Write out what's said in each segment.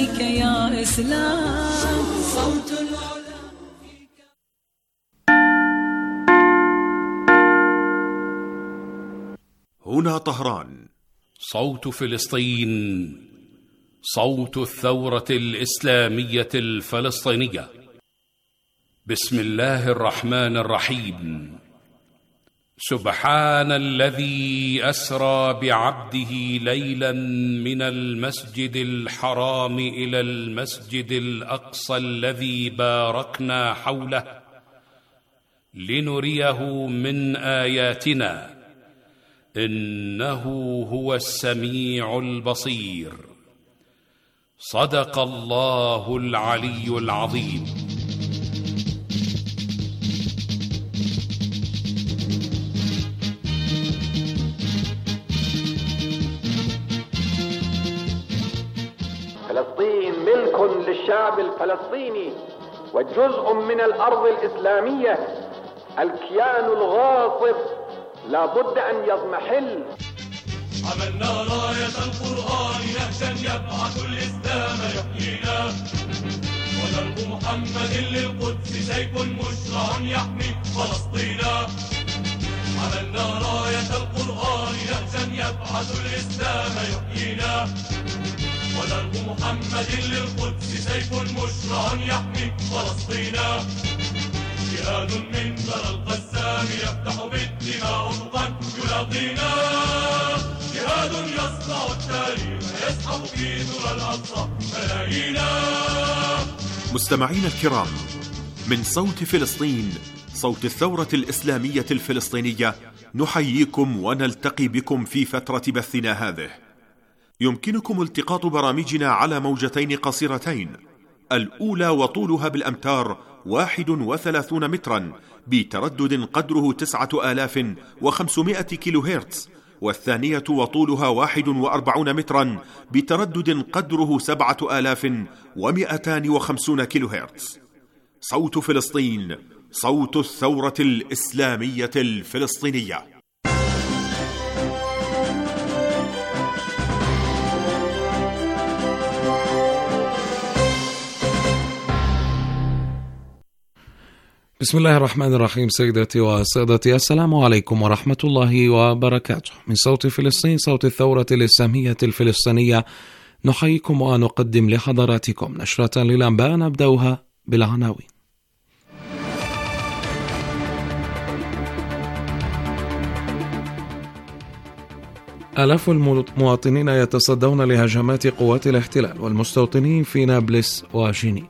فيك يا إسلام. صوت العلا فيك. هنا طهران. صوت فلسطين، صوت الثورة الإسلامية الفلسطينية. بسم الله الرحمن الرحيم. سبحان الذي أسرى بعبده ليلا من المسجد الحرام إلى المسجد الأقصى الذي باركنا حوله لنريه من آياتنا إنه هو السميع البصير. صدق الله العلي العظيم. فلسطين ملك للشعب الفلسطيني وجزء من الأرض الإسلامية. الكيان الغاصب لا بد أن يضمحل. عملنا راية القرآن نهجا يبعث الإسلام يحيينا، ودرب محمد للقدس سيف مشرع يحمي فلسطينا. عملنا راية القرآن نهجا يبعث الإسلام يحيينا، ودرب محمد للقدس سيف مشرع يحمي فلسطينا. جهاد من ذرى القسام يفتح بالدماء أفقا يلاقينا، جهاد يصنع التاريخ يسحب في ذرى الأقصى ملايينا. مستمعين الكرام، من صوت فلسطين، صوت الثورة الإسلامية الفلسطينية، نحييكم ونلتقي بكم في فترة بثنا هذه. يمكنكم التقاط برامجنا على موجتين قصيرتين، الأولى وطولها بالأمتار 31 مترا بتردد قدره 9500 كيلو هرتز، والثانية وطولها 41 مترا بتردد قدره 7250 كيلو هرتز. صوت فلسطين، صوت الثورة الإسلامية الفلسطينية. بسم الله الرحمن الرحيم. سيداتي وسادتي، السلام عليكم ورحمة الله وبركاته. من صوت فلسطين، صوت الثورة الإسلامية الفلسطينية، نحييكم ونقدم لحضراتكم نشرة للأنباء نبدأها بالعناوين. آلاف المواطنين يتصدون لهجمات قوات الاحتلال والمستوطنين في نابلس وجنين.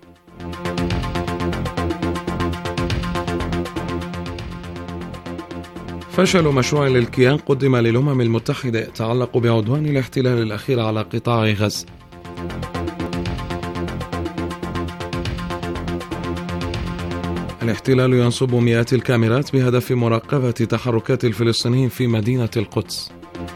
فشل مشروع للكيان قدم للأمم المتحدة يتعلق بعدوان الاحتلال الأخير على قطاع غزة. الاحتلال ينصب مئات الكاميرات بهدف مراقبة تحركات الفلسطينيين في مدينة القدس.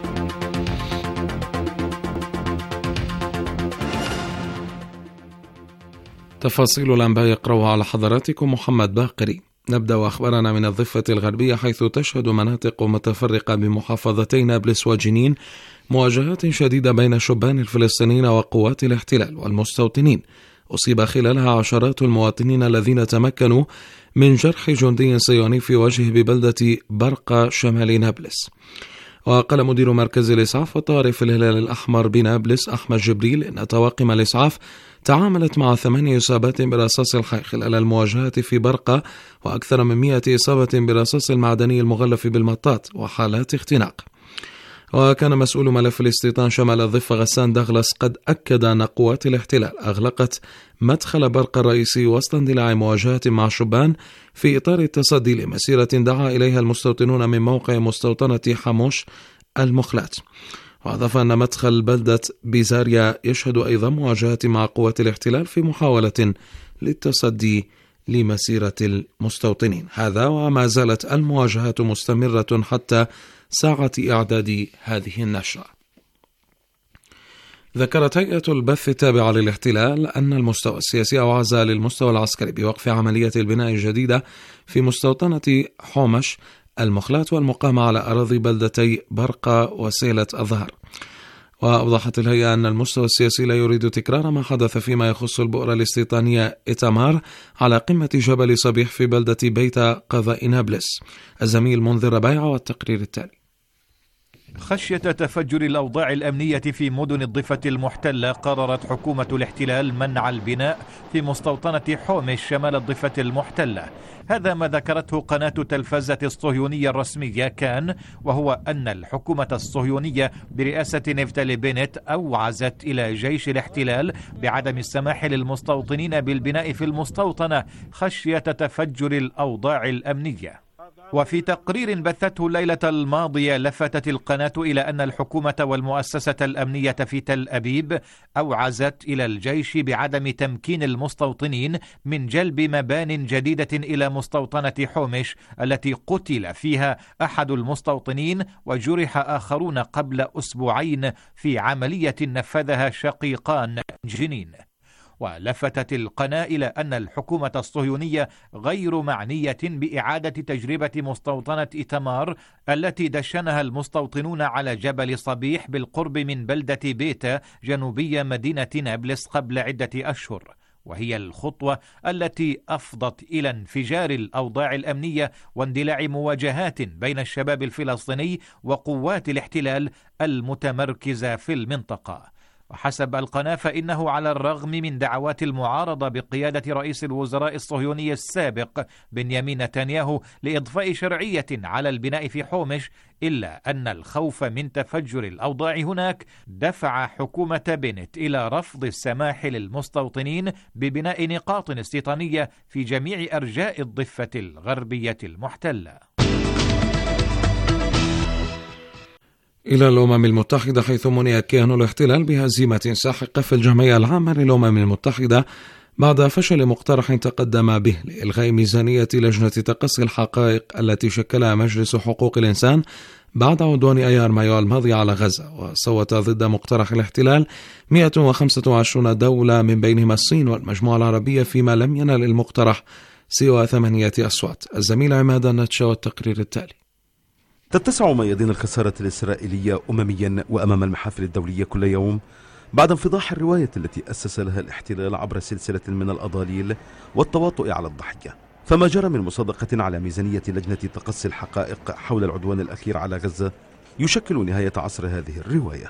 تفاصيل الأنباء يقرأها على حضراتكم محمد باقري. نبدأ أخبارنا من الضفة الغربية، حيث تشهد مناطق متفرقة بمحافظتي نابلس وجنين مواجهات شديدة بين شبان الفلسطينيين وقوات الاحتلال والمستوطنين. أصيب خلالها عشرات المواطنين الذين تمكنوا من جرح جندي صهيوني في وجهه ببلدة برقة شمال نابلس. وقال مدير مركز الإسعاف والطوارئ في الهلال الأحمر بنابلس أحمد جبريل إن طواقم الإسعاف تعاملت مع 8 إصابات برصاص الحي خلال المواجهات في برقة، وأكثر من 100 إصابة برصاص المعدني المغلف بالمطاط وحالات اختناق. وكان مسؤول ملف الاستيطان شمال الضفة غسان دغلس قد أكد أن قوات الاحتلال أغلقت مدخل برقة الرئيسي وسط اندلاع مواجهات مع شبان في إطار التصدي لمسيرة دعا إليها المستوطنون من موقع مستوطنة حموش المخلات. وأضاف أن مدخل بلدة بيزاريا يشهد أيضا مواجهات مع قوات الاحتلال في محاولة للتصدي لمسيرة المستوطنين. هذا وما زالت المواجهات مستمرة حتى ساعة إعداد هذه النشرة. ذكرت هيئة البث التابعة للاحتلال أن المستوى السياسي أوعز للمستوى العسكري بوقف عملية البناء الجديدة في مستوطنة حومش المخلات والمقامة على أراضي بلدتي برقة وسيلة الظهر. وأوضحت الهيئة أن المستوى السياسي لا يريد تكرار ما حدث فيما يخص البؤرة الاستيطانية إيتامار على قمة جبل صبيح في بلدة بيت قضاء نابلس. الزميل منذر ربيع والتقرير التالي. خشية تفجر الأوضاع الأمنية في مدن الضفة المحتلة، قررت حكومة الاحتلال منع البناء في مستوطنة حومش شمال الضفة المحتلة. هذا ما ذكرته قناة تلفزة الصهيونية الرسمية كان، وهو أن الحكومة الصهيونية برئاسة نفتالي بنت أوعزت إلى جيش الاحتلال بعدم السماح للمستوطنين بالبناء في المستوطنة خشية تفجر الأوضاع الأمنية. وفي تقرير بثته الليلة الماضية لفتت القناة إلى أن الحكومة والمؤسسة الأمنية في تل أبيب أوعزت إلى الجيش بعدم تمكين المستوطنين من جلب مبان جديدة إلى مستوطنة حومش التي قتل فيها أحد المستوطنين وجرح آخرون قبل أسبوعين في عملية نفذها شقيقان جنين. ولفتت القناة إلى أن الحكومة الصهيونية غير معنية بإعادة تجربة مستوطنة إيتامار التي دشنها المستوطنون على جبل صبيح بالقرب من بلدة بيتا جنوبية مدينة نابلس قبل عدة أشهر، وهي الخطوة التي أفضت إلى انفجار الأوضاع الأمنية واندلاع مواجهات بين الشباب الفلسطيني وقوات الاحتلال المتمركزة في المنطقة. وحسب القناة فإنه على الرغم من دعوات المعارضة بقيادة رئيس الوزراء الصهيوني السابق بنيامين نتنياهو لإضفاء شرعية على البناء في حومش، إلا أن الخوف من تفجر الأوضاع هناك دفع حكومة بنت إلى رفض السماح للمستوطنين ببناء نقاط استيطانية في جميع أرجاء الضفة الغربية المحتلة. إلى الأمم المتحدة، حيث منع كيان الاحتلال بهزيمة ساحقة في الجمعية العامة للأمم المتحدة بعد فشل مقترح تقدم به لإلغاء ميزانية لجنة تقصي الحقائق التي شكلها مجلس حقوق الإنسان بعد عدوان أيار مايو الماضي على غزة. وصوت ضد مقترح الاحتلال 125 دولة من بينهما الصين والمجموعة العربية، فيما لم ينل المقترح سوى 8 أصوات. الزميل عماد النتشا والتقرير التالي. تتسع ميادين الخسارة الإسرائيلية أمميا وأمام المحافل الدولية كل يوم بعد انفضاح الرواية التي أسس لها الاحتلال عبر سلسلة من الأضاليل والتواطؤ على الضحية. فما جرى من مصادقة على ميزانية لجنة تقصي الحقائق حول العدوان الأخير على غزة يشكل نهاية عصر هذه الرواية.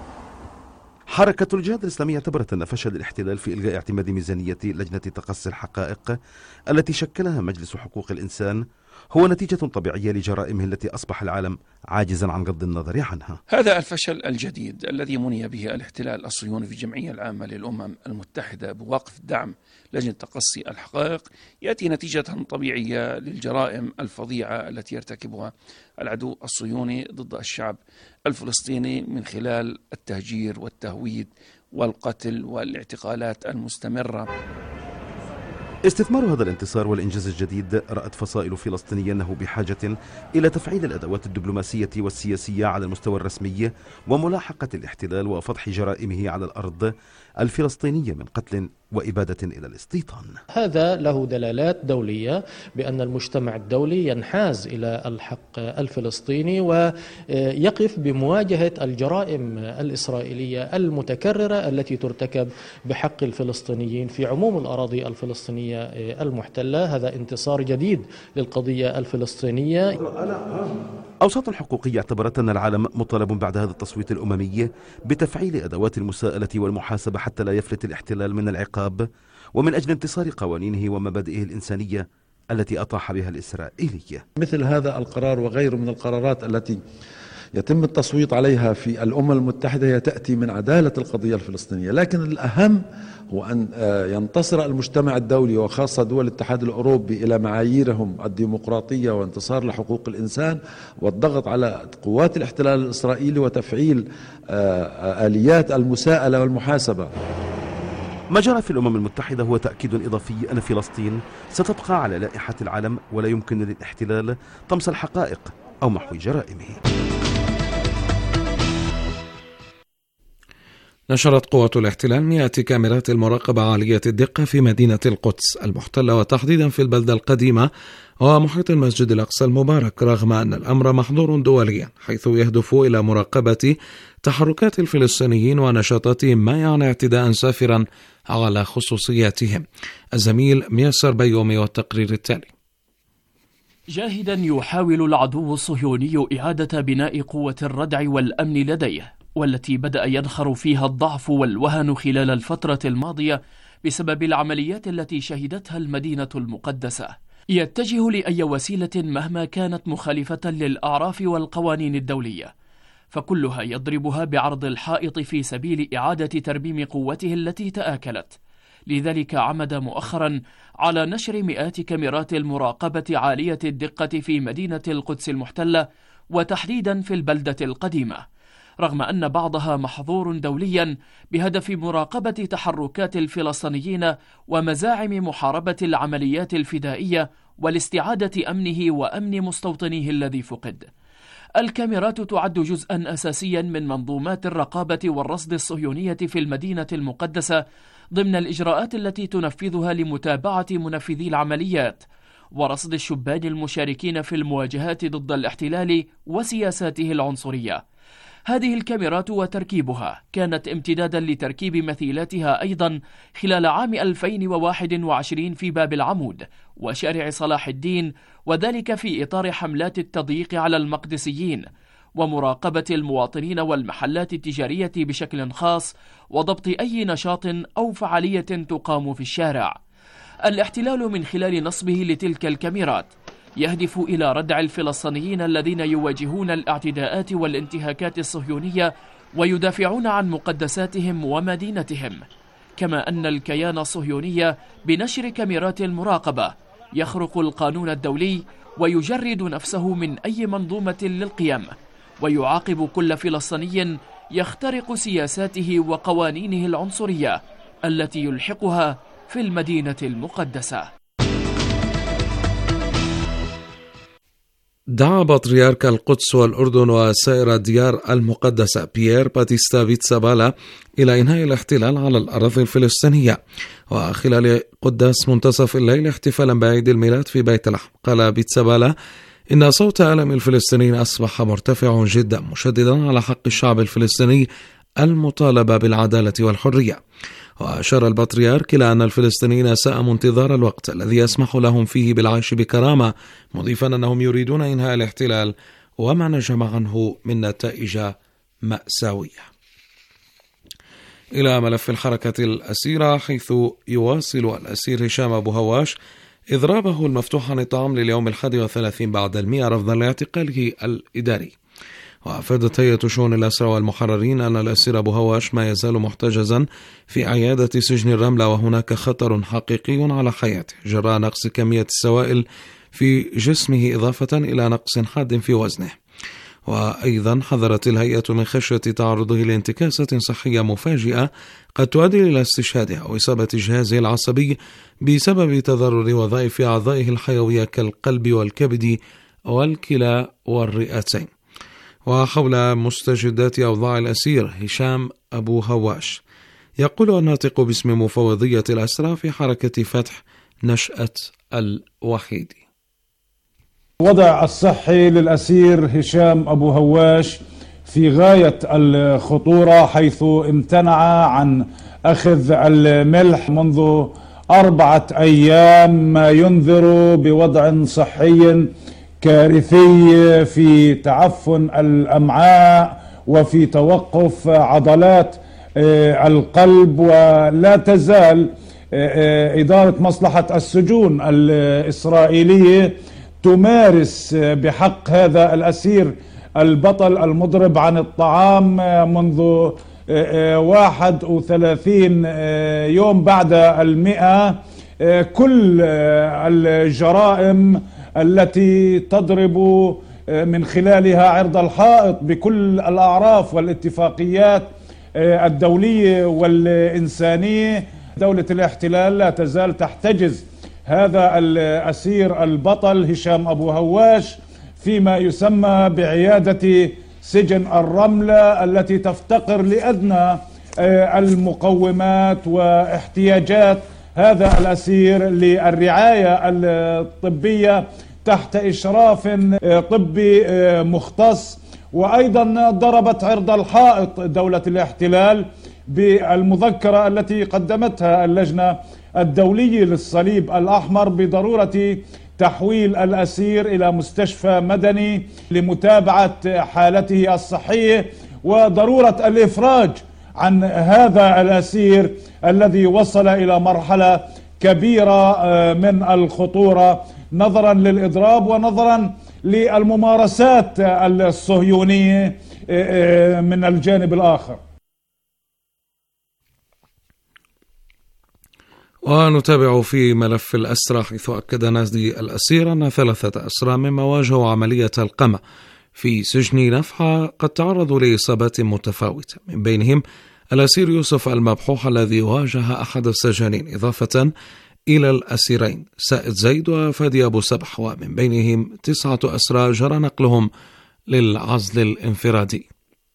حركة الجهاد الإسلامي اعتبرت أن فشل الاحتلال في إلغاء اعتماد ميزانية لجنة تقصي الحقائق التي شكلها مجلس حقوق الإنسان هو نتيجة طبيعية لجرائمه التي أصبح العالم عاجزا عن غض النظر عنها. هذا الفشل الجديد الذي مني به الاحتلال الصهيوني في الجمعية العامة للأمم المتحدة بوقف دعم لجنة تقصي الحقائق يأتي نتيجة طبيعية للجرائم الفظيعة التي يرتكبها العدو الصهيوني ضد الشعب الفلسطيني من خلال التهجير والتهويد والقتل والاعتقالات المستمرة. استثمار هذا الانتصار والإنجاز الجديد رأت فصائل فلسطينية أنه بحاجة إلى تفعيل الأدوات الدبلوماسية والسياسية على المستوى الرسمي وملاحقة الاحتلال وفضح جرائمه على الأرض الفلسطينية من قتل وإبادة إلى الاستيطان. هذا له دلالات دولية بأن المجتمع الدولي ينحاز إلى الحق الفلسطيني ويقف بمواجهة الجرائم الإسرائيلية المتكررة التي ترتكب بحق الفلسطينيين في عموم الأراضي الفلسطينية المحتلة. هذا انتصار جديد للقضية الفلسطينية. أوساط حقوقية اعتبرت أن العالم مطالب بعد هذا التصويت الأممي بتفعيل أدوات المساءلة والمحاسبة حتى لا يفلت الاحتلال من العقاب، ومن أجل انتصار قوانينه ومبادئه الإنسانية التي أطاح بها الإسرائيلية. مثل هذا القرار وغيره من القرارات التي يتم التصويت عليها في الأمم المتحدة هي تأتي من عدالة القضية الفلسطينية، لكن الأهم هو أن ينتصر المجتمع الدولي وخاصة دول الاتحاد الأوروبي إلى معاييرهم الديمقراطية وانتصار لحقوق الإنسان والضغط على قوات الاحتلال الإسرائيلي وتفعيل آليات المساءلة والمحاسبة. ما جرى في الأمم المتحدة هو تأكيد إضافي أن فلسطين ستبقى على لائحة العالم ولا يمكن للاحتلال طمس الحقائق أو محو جرائمه. نشرت قوة الاحتلال 100 كاميرات المراقبة عالية الدقة في مدينة القدس المحتلة، وتحديدا في البلدة القديمة ومحيط المسجد الأقصى المبارك، رغم أن الأمر محظور دوليا، حيث يهدف إلى مراقبة تحركات الفلسطينيين ونشاطاتهم، ما يعني اعتداء سافرا على خصوصياتهم. الزميل ميسر بيومي والتقرير التالي. جاهدا يحاول العدو الصهيوني إعادة بناء قوة الردع والأمن لديه، والتي بدأ ينخر فيها الضعف والوهن خلال الفترة الماضية بسبب العمليات التي شهدتها المدينة المقدسة. يتجه لأي وسيلة مهما كانت مخالفة للأعراف والقوانين الدولية، فكلها يضربها بعرض الحائط في سبيل إعادة ترميم قوته التي تآكلت. لذلك عمد مؤخرا على نشر مئات كاميرات المراقبة عالية الدقة في مدينة القدس المحتلة، وتحديدا في البلدة القديمة، رغم أن بعضها محظور دوليا بهدف مراقبة تحركات الفلسطينيين ومزاعم محاربة العمليات الفدائية والاستعادة أمنه وأمن مستوطنيه الذي فقد. الكاميرات تعد جزءا أساسيا من منظومات الرقابة والرصد الصهيونية في المدينة المقدسة، ضمن الإجراءات التي تنفذها لمتابعة منفذي العمليات ورصد الشبان المشاركين في المواجهات ضد الاحتلال وسياساته العنصرية. هذه الكاميرات وتركيبها كانت امتدادا لتركيب مثيلاتها أيضا خلال عام 2021 في باب العمود وشارع صلاح الدين، وذلك في إطار حملات التضييق على المقدسيين ومراقبة المواطنين والمحلات التجارية بشكل خاص، وضبط أي نشاط أو فعالية تقام في الشارع. الاحتلال من خلال نصبه لتلك الكاميرات يهدف إلى ردع الفلسطينيين الذين يواجهون الاعتداءات والانتهاكات الصهيونية ويدافعون عن مقدساتهم ومدينتهم، كما أن الكيان الصهيوني بنشر كاميرات المراقبة يخرق القانون الدولي ويجرد نفسه من أي منظومة للقيم، ويعاقب كل فلسطيني يخترق سياساته وقوانينه العنصرية التي يلحقها في المدينة المقدسة. دعا بطريرك القدس والأردن وسائر الديار المقدسة بيير باتيستا بيتسابالا إلى إنهاء الاحتلال على الأراضي الفلسطينية، وخلال قداس منتصف الليل احتفالا بعيد الميلاد في بيت لحم، قال بيتسابالا إن صوت ألم الفلسطينيين أصبح مرتفع جدا، مشددا على حق الشعب الفلسطيني المطالبة بالعدالة والحرية. وأشار البطريرك إلى أن الفلسطينيين ساءموا انتظار الوقت الذي يسمح لهم فيه بالعيش بكرامة، مضيفا أنهم يريدون إنهاء الاحتلال وما نجم عنه من نتائج مأساوية. إلى ملف الحركة الأسيرة، حيث يواصل الأسير هشام أبو هواش إضرابه المفتوح عن الطعام لليوم 31 بعد 100 رفضا لاعتقاله الإداري. وأفادت هيئة شؤون الأسرى والمحررين أن الأسير أبو هواش ما يزال محتجزا في عيادة سجن الرملة، وهناك خطر حقيقي على حياته جراء نقص كمية السوائل في جسمه، إضافة إلى نقص حاد في وزنه. وأيضا حذرت الهيئة من خشية تعرضه لانتكاسة صحية مفاجئة قد تؤدي إلى استشهاده أو إصابة جهازه العصبي بسبب تضرر وظائف أعضائه الحيوية كالقلب والكبد والكلى والرئتين. وحول مستجدات أوضاع الأسير هشام أبو هواش، يقول الناطق باسم مفوضية الأسرى في حركة فتح نشأة الوحيد: الوضع الصحي للأسير هشام أبو هواش في غاية الخطورة، حيث امتنع عن أخذ الملح منذ 4 أيام، ما ينذر بوضع صحي كارثي في تعفن الأمعاء وفي توقف عضلات القلب. ولا تزال إدارة مصلحة السجون الإسرائيلية تمارس بحق هذا الأسير البطل المضرب عن الطعام منذ 31 يوم بعد 100 كل الجرائم التي تضرب من خلالها عرض الحائط بكل الأعراف والاتفاقيات الدولية والإنسانية. دولة الاحتلال لا تزال تحتجز هذا الأسير البطل هشام أبو هواش فيما يسمى بعيادة سجن الرملة، التي تفتقر لأدنى المقومات واحتياجات هذا الأسير للرعاية الطبية تحت إشراف طبي مختص. وأيضا ضربت عرض الحائط دولة الاحتلال بالمذكرة التي قدمتها اللجنة الدولية للصليب الأحمر بضرورة تحويل الأسير إلى مستشفى مدني لمتابعة حالته الصحية، وضرورة الإفراج عن هذا الأسير الذي وصل إلى مرحلة كبيرة من الخطورة نظرا للإضراب ونظرا للممارسات الصهيونية من الجانب الآخر. ونتابع في ملف الأسرى، حيث أكد نادي الأسير أن 3 أسرى مما واجهوا عملية القمع في سجن نفحة قد تعرضوا لإصابات متفاوتة، من بينهم الأسير يوسف المبحوح الذي واجه أحد السجانين، إضافة إلى الأسيرين سائد زيد وفادي أبو سبح، ومن بينهم 9 أسرى جرى نقلهم للعزل الانفرادي.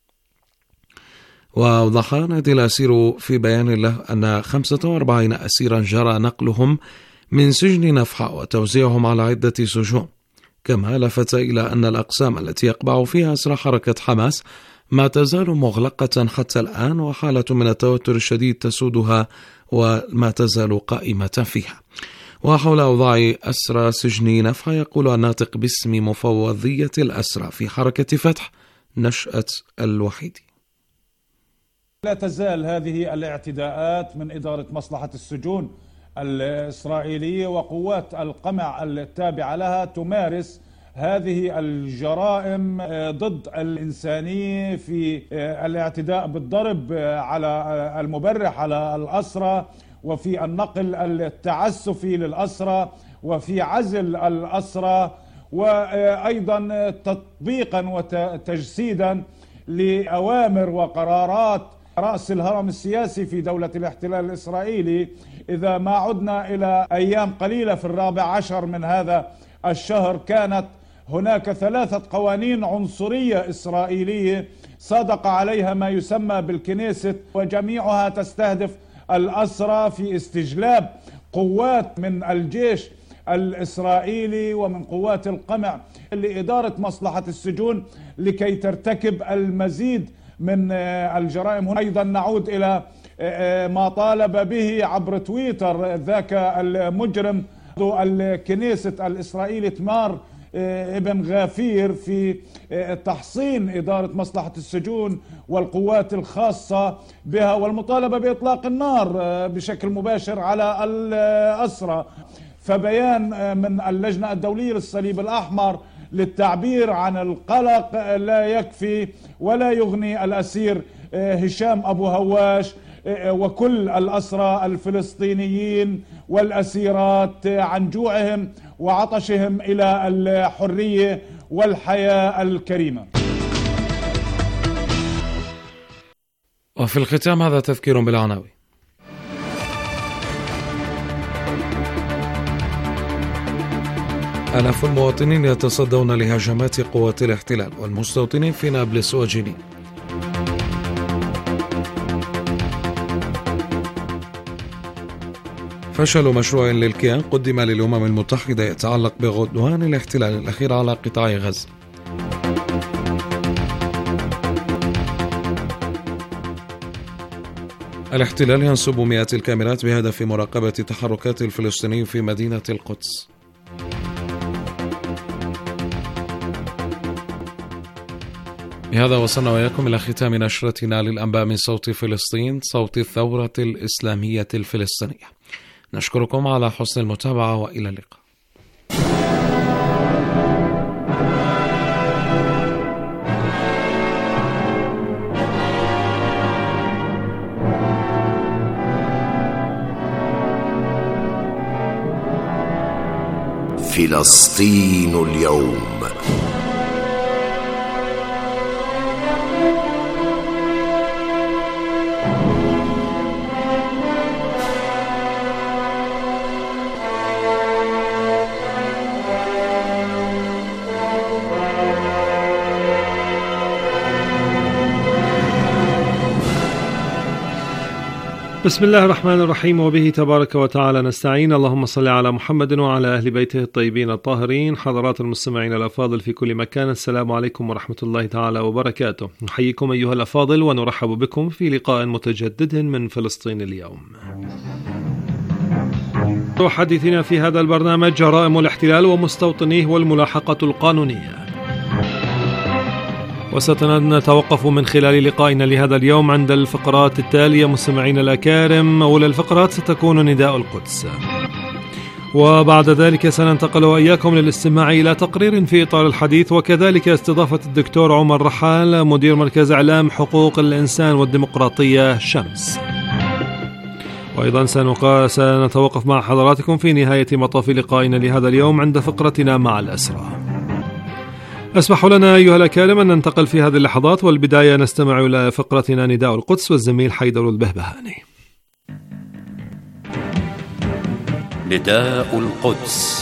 وأوضح نادي الأسير في بيان له أن 45 أسيرا جرى نقلهم من سجن نفحة وتوزيعهم على عدة سجون. كما لفت إلى أن الأقسام التي يقبع فيها أسرى حركة حماس ما تزال مغلقة حتى الآن، وحالة من التوتر الشديد تسودها وما تزال قائمة فيها. وحول أوضاع أسرى سجن نفحة يقول الناطق باسم مفوضية الأسرى في حركة فتح نشأة الوحيدي: لا تزال هذه الاعتداءات من إدارة مصلحة السجون الإسرائيلية وقوات القمع التابعة لها تمارس هذه الجرائم ضد الإنسانية في الاعتداء بالضرب على المبرح على الأسرى، وفي النقل التعسفي للأسرى، وفي عزل الأسرى، وأيضا تطبيقا وتجسيدا لأوامر وقرارات رأس الهرم السياسي في دولة الاحتلال الإسرائيلي. إذا ما عدنا إلى أيام قليلة في 14 من هذا الشهر كانت هناك 3 قوانين عنصرية إسرائيلية صادق عليها ما يسمى بالكنيست، وجميعها تستهدف الأسرى في استجلاب قوات من الجيش الإسرائيلي ومن قوات القمع لإدارة مصلحة السجون لكي ترتكب المزيد من الجرائم. أيضا نعود إلى ما طالب به عبر تويتر ذاك المجرم الكنيست الإسرائيلي تمار ابن غافير في تحصين إدارة مصلحة السجون والقوات الخاصة بها، والمطالبة بإطلاق النار بشكل مباشر على الأسرى. فبيان من اللجنة الدولية للصليب الأحمر للتعبير عن القلق لا يكفي ولا يغني الأسير هشام أبو هواش وكل الأسرى الفلسطينيين والأسيرات عن جوعهم وعطشهم إلى الحرية والحياة الكريمة. وفي الختام هذا تذكير بالعناوين. آلاف المواطنين يتصدون لهجمات قوات الاحتلال والمستوطنين في نابلس وجنين. فشل مشروع للكيان قدم للأمم المتحدة يتعلق بعدوان الاحتلال الأخير على قطاع غزة. الاحتلال ينصب مئات الكاميرات بهدف مراقبة تحركات الفلسطينيين في مدينة القدس. بهذا وصلنا وإياكم إلى ختام نشرتنا للأنباء من صوت فلسطين، صوت الثورة الإسلامية الفلسطينية. نشكركم على حسن المتابعة وإلى اللقاء. فلسطين اليوم. بسم الله الرحمن الرحيم، وبه تبارك وتعالى نستعين. اللهم صل على محمد وعلى أهل بيته الطيبين الطاهرين. حضرات المستمعين الأفاضل في كل مكان، السلام عليكم ورحمة الله تعالى وبركاته. نحييكم أيها الأفاضل ونرحب بكم في لقاء متجدد من فلسطين اليوم. حديثنا في هذا البرنامج جرائم الاحتلال ومستوطنيه والملاحقة القانونية. وسنتوقف من خلال لقائنا لهذا اليوم عند الفقرات التالية مستمعين الأكارم. أولى الفقرات ستكون نداء القدس، وبعد ذلك سننتقل وإياكم للاستماع إلى تقرير في إطار الحديث، وكذلك استضافة الدكتور عمر رحال مدير مركز إعلام حقوق الإنسان والديمقراطية شمس. وأيضا سنتوقف مع حضراتكم في نهاية مطاف لقائنا لهذا اليوم عند فقرتنا مع الأسرى. اسمحوا لنا أيها الأكارم أن ننتقل في هذه اللحظات، والبداية نستمع إلى فقرتنا نداء القدس والزميل حيدر البهبهاني. نداء القدس.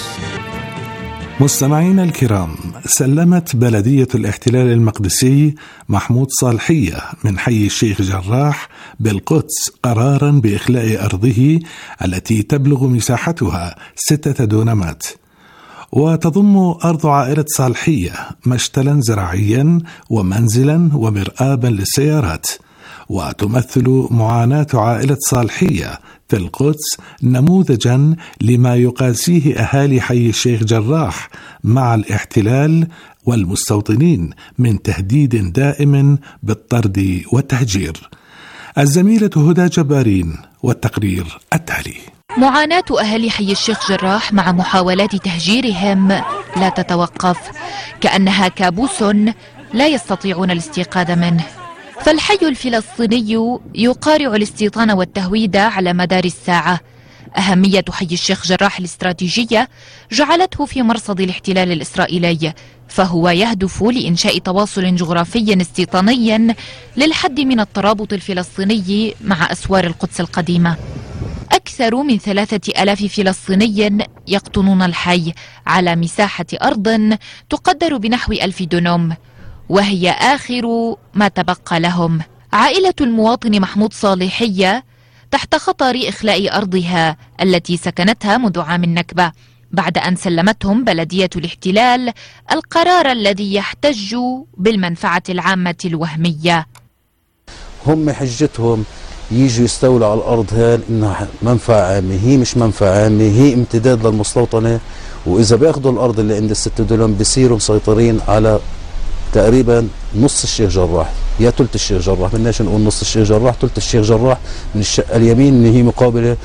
مستمعين الكرام، سلمت بلدية الاحتلال المقدسي محمود صالحية من حي الشيخ جراح بالقدس قرارا بإخلاء أرضه التي تبلغ مساحتها 6 دونمات، وتضم أرض عائلة صالحية مشتلا زراعيا ومنزلا ومرآبا للسيارات، وتمثل معاناة عائلة صالحية في القدس نموذجا لما يقاسيه أهالي حي الشيخ جراح مع الاحتلال والمستوطنين من تهديد دائم بالطرد والتهجير. الزميلة هدى جبارين والتقرير التالي. معاناة أهالي حي الشيخ جراح مع محاولات تهجيرهم لا تتوقف، كأنها كابوس لا يستطيعون الاستيقاظ منه. فالحي الفلسطيني يقارع الاستيطان والتهويد على مدار الساعة. أهمية حي الشيخ جراح الاستراتيجية جعلته في مرصد الاحتلال الإسرائيلي، فهو يهدف لإنشاء تواصل جغرافي استيطاني للحد من الترابط الفلسطيني مع أسوار القدس القديمة. أكثر من 3000 فلسطيني يقطنون الحي على مساحة أرض تقدر بنحو 1000 دونم، وهي آخر ما تبقى لهم. عائلة المواطن محمود صالحية تحت خطر إخلاء أرضها التي سكنتها منذ عام النكبة، بعد أن سلمتهم بلدية الاحتلال القرار الذي يحتج بالمنفعة العامة الوهمية. هم حجتهم يجوا يستولوا على الأرض هاي إنها منفعة عامة. هي مش منفعة عامة، هي امتداد للمستوطنة، وإذا بياخذوا الأرض اللي عند ال6 دونم بيصيروا مسيطرين على تقريبا نص الشيخ جراح، يا ثلث الشيخ جراح، بدناش نقول نص الشيخ جراح، ثلث الشيخ جراح من الشقة اليمين اللي هي مقابلة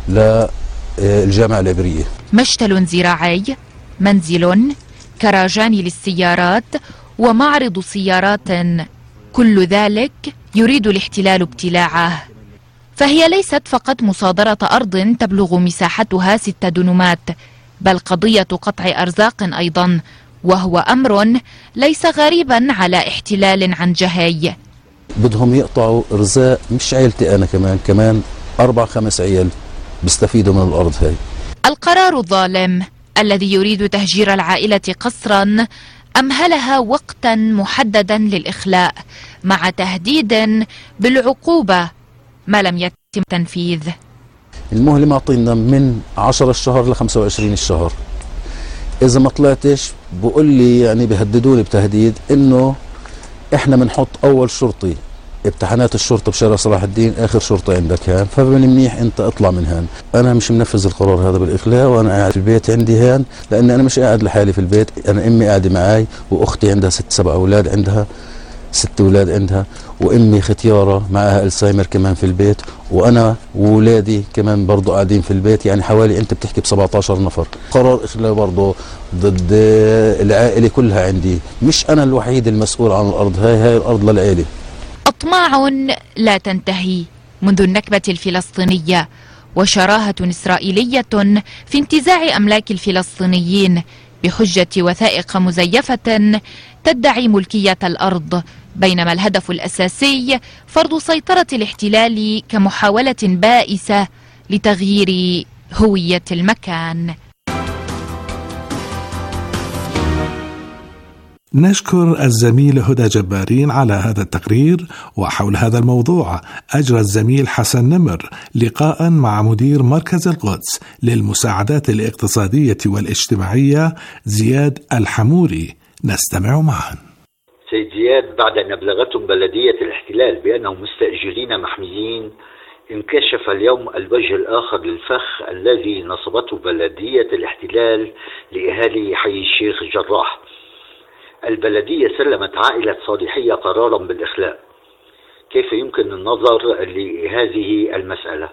للجامعة العبرية. مشتل زراعي، منزل، كراجان للسيارات، ومعرض سيارات، كل ذلك يريد الاحتلال ابتلاعه. فهي ليست فقط مصادرة أرض تبلغ مساحتها 6 دونمات، بل قضية قطع أرزاق أيضا، وهو أمر ليس غريبا على احتلال عن جهي. بدهم يقطعوا رزاق مش عيلتي أنا، كمان 4-5 عيال بيستفيدوا من الأرض هاي. القرار الظالم الذي يريد تهجير العائلة قسرا أمهلها وقتا محددا للإخلاء، مع تهديد بالعقوبة ما لم يتم تنفيذ. المهلة معطينا من 10 الشهر ل25 الشهر. إذا ما طلعتش بقول لي يعني بيهددوني بتهديد إنه إحنا بنحط أول شرطي امتحانات الشرطة بشارع صلاح الدين، آخر شرطة عندك هان، فمن منيح أنت اطلع من هان. أنا مش منفذ القرار هذا بالإخلاء، وأنا قاعد في البيت عندي هان، لأن أنا مش قاعد لحالي في البيت، أنا أمي قاعدة معاي، وأختي عندها 6-7 أولاد، عندها 6 أولاد عندها، وأمي ختيارة معها ألزهايمر كمان في البيت، وأنا وولادي كمان برضو قاعدين في البيت، يعني حوالي أنت بتحكي ب17 نفر. قرار إخلاء برضو ضد العائلة كلها عندي، مش أنا الوحيد المسؤول عن الأرض هاي الأرض للعائلة. أطماع لا تنتهي منذ النكبة الفلسطينية، وشراهة إسرائيلية في انتزاع أملاك الفلسطينيين بحجة وثائق مزيفة تدعي ملكية الأرض، بينما الهدف الأساسي فرض سيطرة الاحتلال كمحاولة بائسة لتغيير هوية المكان. نشكر الزميل هدى جبارين على هذا التقرير. وحول هذا الموضوع أجرى الزميل حسن نمر لقاء مع مدير مركز القدس للمساعدات الاقتصادية والاجتماعية زياد الحموري. نستمع معا. سيد زياد، بعد أن أبلغتهم بلدية الاحتلال بأنهم مستأجرين محميين، انكشف اليوم الوجه الآخر للفخ الذي نصبته بلدية الاحتلال لأهالي حي الشيخ جراح. البلدية سلمت عائلة صالحية قرارا بالإخلاء. كيف يمكن النظر لهذه المسألة؟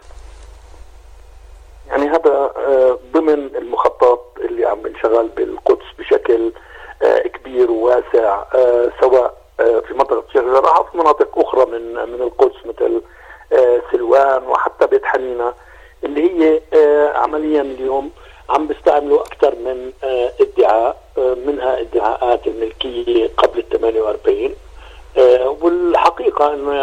يعني هذا ضمن المخطط اللي عم بنشغل بالقدس بشكل كبير وواسع، سواء في منطقة الشيخ جراح أو في مناطق أخرى من القدس مثل سلوان وحتى بيت حنينة، اللي هي عمليا اليوم عم بيستعملوا أكثر من ادعاء، منها ادعاءات الملكية قبل 48، والحقيقة إنه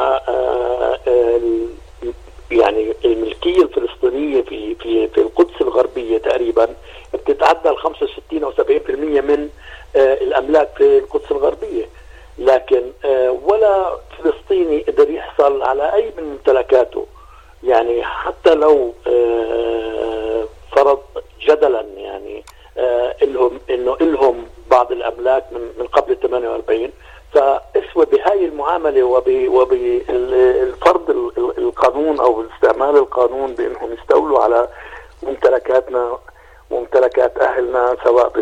يعني الملكية الفلسطينية في القدس الغربية تقريبا بتتعدى 65 أو 70% من الأملاك في القدس الغربية، لكن ولا فلسطيني قدر يحصل على أي من ممتلكاته. يعني حتى لو فرض جدلا يعني إلهم بعض الأملاك من قبل 48، فاسوى بهاي المعاملة وبالفرض القانون أو استعمال القانون بأنهم يستولوا على ممتلكاتنا وممتلكات أهلنا سواء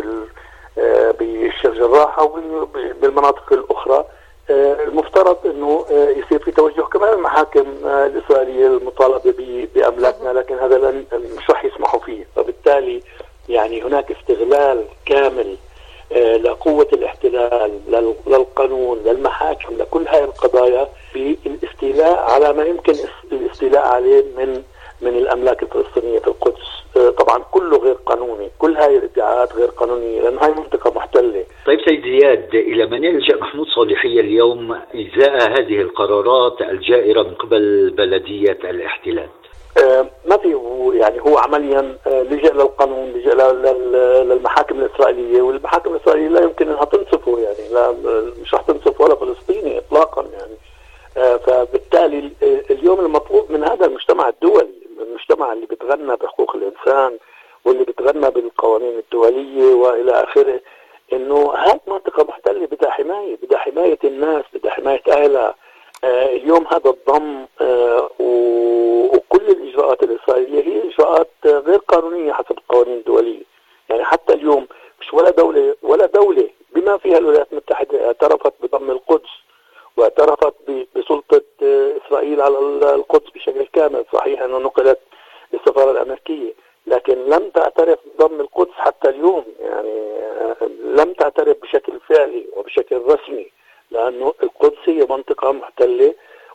بالشيخ جراح أو بالمناطق الأخرى. المفترض أنه يصير في توجه كمان المحاكم الإسرائيلية المطالبة بأملاكنا، لكن هذا مش رح يسمحوا فيه. فبالتالي يعني هناك استغلال كامل لقوة الاحتلال للقانون للمحاكم لكل هاي القضايا بالاستيلاء على ما يمكن الاستيلاء عليه من الأملاك الفلسطينية في القدس. طبعا كله غير قانوني، كل هاي الادعاءات غير قانونية لأن هاي منطقة محتلة. طيب سيد زياد، إلى من يلجأ محمود صالحية اليوم إزاء هذه القرارات الجائرة من قبل بلدية الاحتلال؟ ما في، يعني هو عمليا لجأ للقانون، لجأ للمحاكم الإسرائيلية، والمحاكم الإسرائيلية لا يمكن أنها تنصفه، يعني لا مش رح تنصف ولا فلسطيني إطلاقا يعني. فبالتالي اليوم المطلوب من هذا المجتمع الدولي، المجتمع اللي بيتغنى بحقوق الإنسان واللي بيتغنى بالقوانين الدولية وإلى آخره، إنه هذه منطقة محتلة بدها حماية، بدها حماية الناس، بدها حماية أهلها. اليوم هذا الضم وكل الإجراءات الإسرائيلية هي إجراءات غير قانونية حسب القوانين الدولية. يعني حتى اليوم مش ولا دولة بما فيها الولايات المتحدة اعترفت بضم القدس واعترفت بسلطة إسرائيل على القدس بشكل كامل. صحيح أنه نقلت للسفارة الأمريكية، لكن لم تعترف بضم القدس حتى اليوم، يعني لم تعترف بشكل فعلي وبشكل رسمي، لأنه القدس هي منطقة محتلة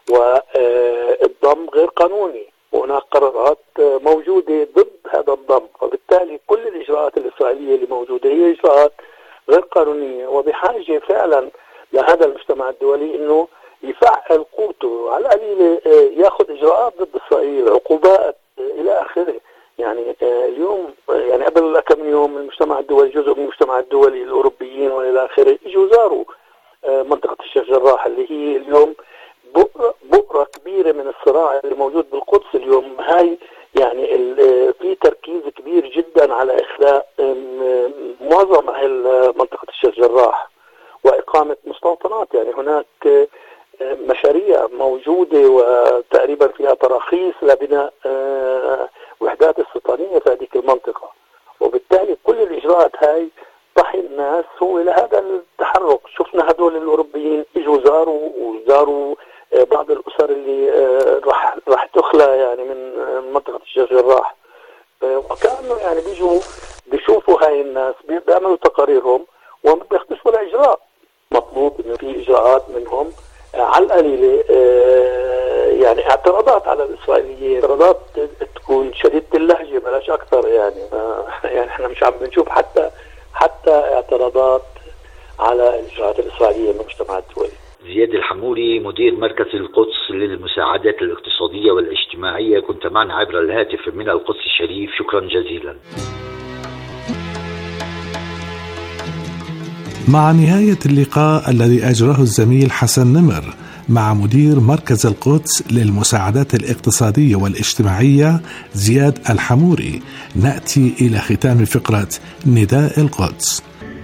والضم غير قانوني، وهناك قرارات موجودة ضد هذا الضم. وبالتالي كل الإجراءات الإسرائيلية اللي موجودة هي إجراءات غير قانونية، وبحاجة فعلا لهذا المجتمع الدولي إنه يفعل قوته، على القليل ياخذ إجراءات ضد إسرائيل، عقوبات إلى آخره. يعني اليوم يعني قبل كم يوم المجتمع الدولي، جزء من المجتمع الدولي الأوروبيين وإلى آخره، اجوا زاروا منطقة الشيخ جراح اللي هي اليوم بؤرة كبيرة من الصراع اللي موجود بالقدس اليوم. هاي يعني في تركيز كبير جدا على إخلاء معظم أهل منطقة الشيخ جراح وإقامة مستوطنات. يعني هناك مشاريع موجودة وتقريبا فيها تراخيص لبناء وحدات استيطانية في هذه المنطقة، وبالتالي كل الإجراءات هاي ضحي الناس هو لهذا التحرك. شفنا هدول الأوروبيين اجوا وزاروا بعض الأسر اللي راح تخلى يعني من منطقة الشيخ جراح، وكانوا يعني بيشوفوا هاي الناس، بيعملوا تقاريرهم وما بياخدوش ولا إجراء. مطلوب إنه في إجراءات منهم على القليلة، يعني اعتراضات على الإسرائيليين، اعتراضات تكون شديدة اللهجة بلاش أكثر. يعني احنا مش عم بنشوف حتى اعتراضات على الإجراءات الإسرائيلية من المجتمع الدولي. زياد الحموري، مدير مركز القدس للمساعدات الاقتصادية والاجتماعية، كنت معنا عبر الهاتف من القدس الشريف. شكرا جزيلا. مع نهاية اللقاء الذي أجراه الزميل حسن نمر مع مدير مركز القدس للمساعدات الاقتصادية والاجتماعية زياد الحموري، نأتي إلى ختام فقرة نداء القدس.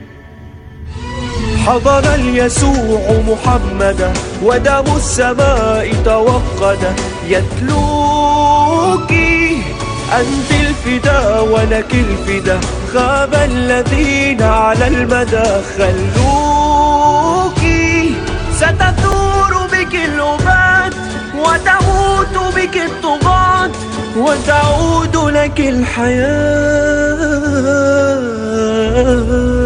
حضر اليسوع محمدا ودم السماء توقد، يتلوك أنت الفدا ولك الفدا، خاب الذين على المدى خلوك، ستثور بك الأباد وتموت بك الطغاة وتعود لك الحياة.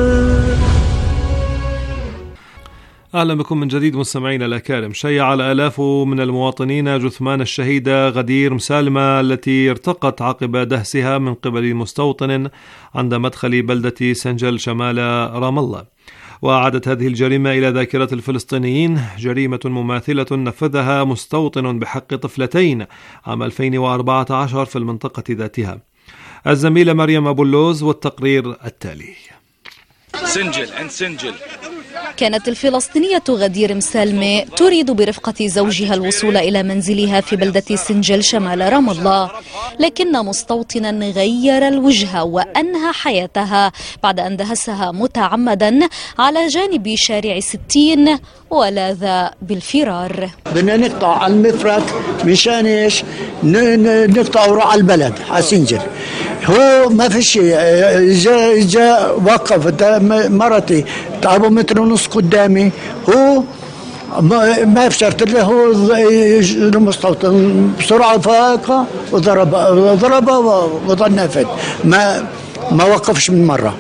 أهلا بكم من جديد مستمعينا الأكارم. شيع الآلاف من المواطنين جثمان الشهيدة غدير مسالمة التي ارتقت عقب دهسها من قبل مستوطن عند مدخل بلدة سنجل شمال رام الله. وأعادت هذه الجريمة إلى ذاكرة الفلسطينيين جريمة مماثلة نفذها مستوطن بحق طفلتين عام 2014 في المنطقة ذاتها. الزميلة مريم أبو اللوز والتقرير التالي. سنجل عند سنجل. كانت الفلسطينية غدير مسالمة تريد برفقة زوجها الوصول إلى منزلها في بلدة سنجل شمال رام الله، لكن مستوطنا غير الوجهة وأنهى حياتها بعد أن دهسها متعمدا على جانب شارع 60 ولاذ بالفرار. بدنا نقطع المفرق مشان ايش؟ نقطع وراء على البلد على سنجل. هو ما في شيء، جاء وقف مرتي تعبوا متر ونص قدامي، هو ما فشرت له، هو المستوطن بسرعة فاقة وضرب وظل نافذ، ما وقفش من مرة.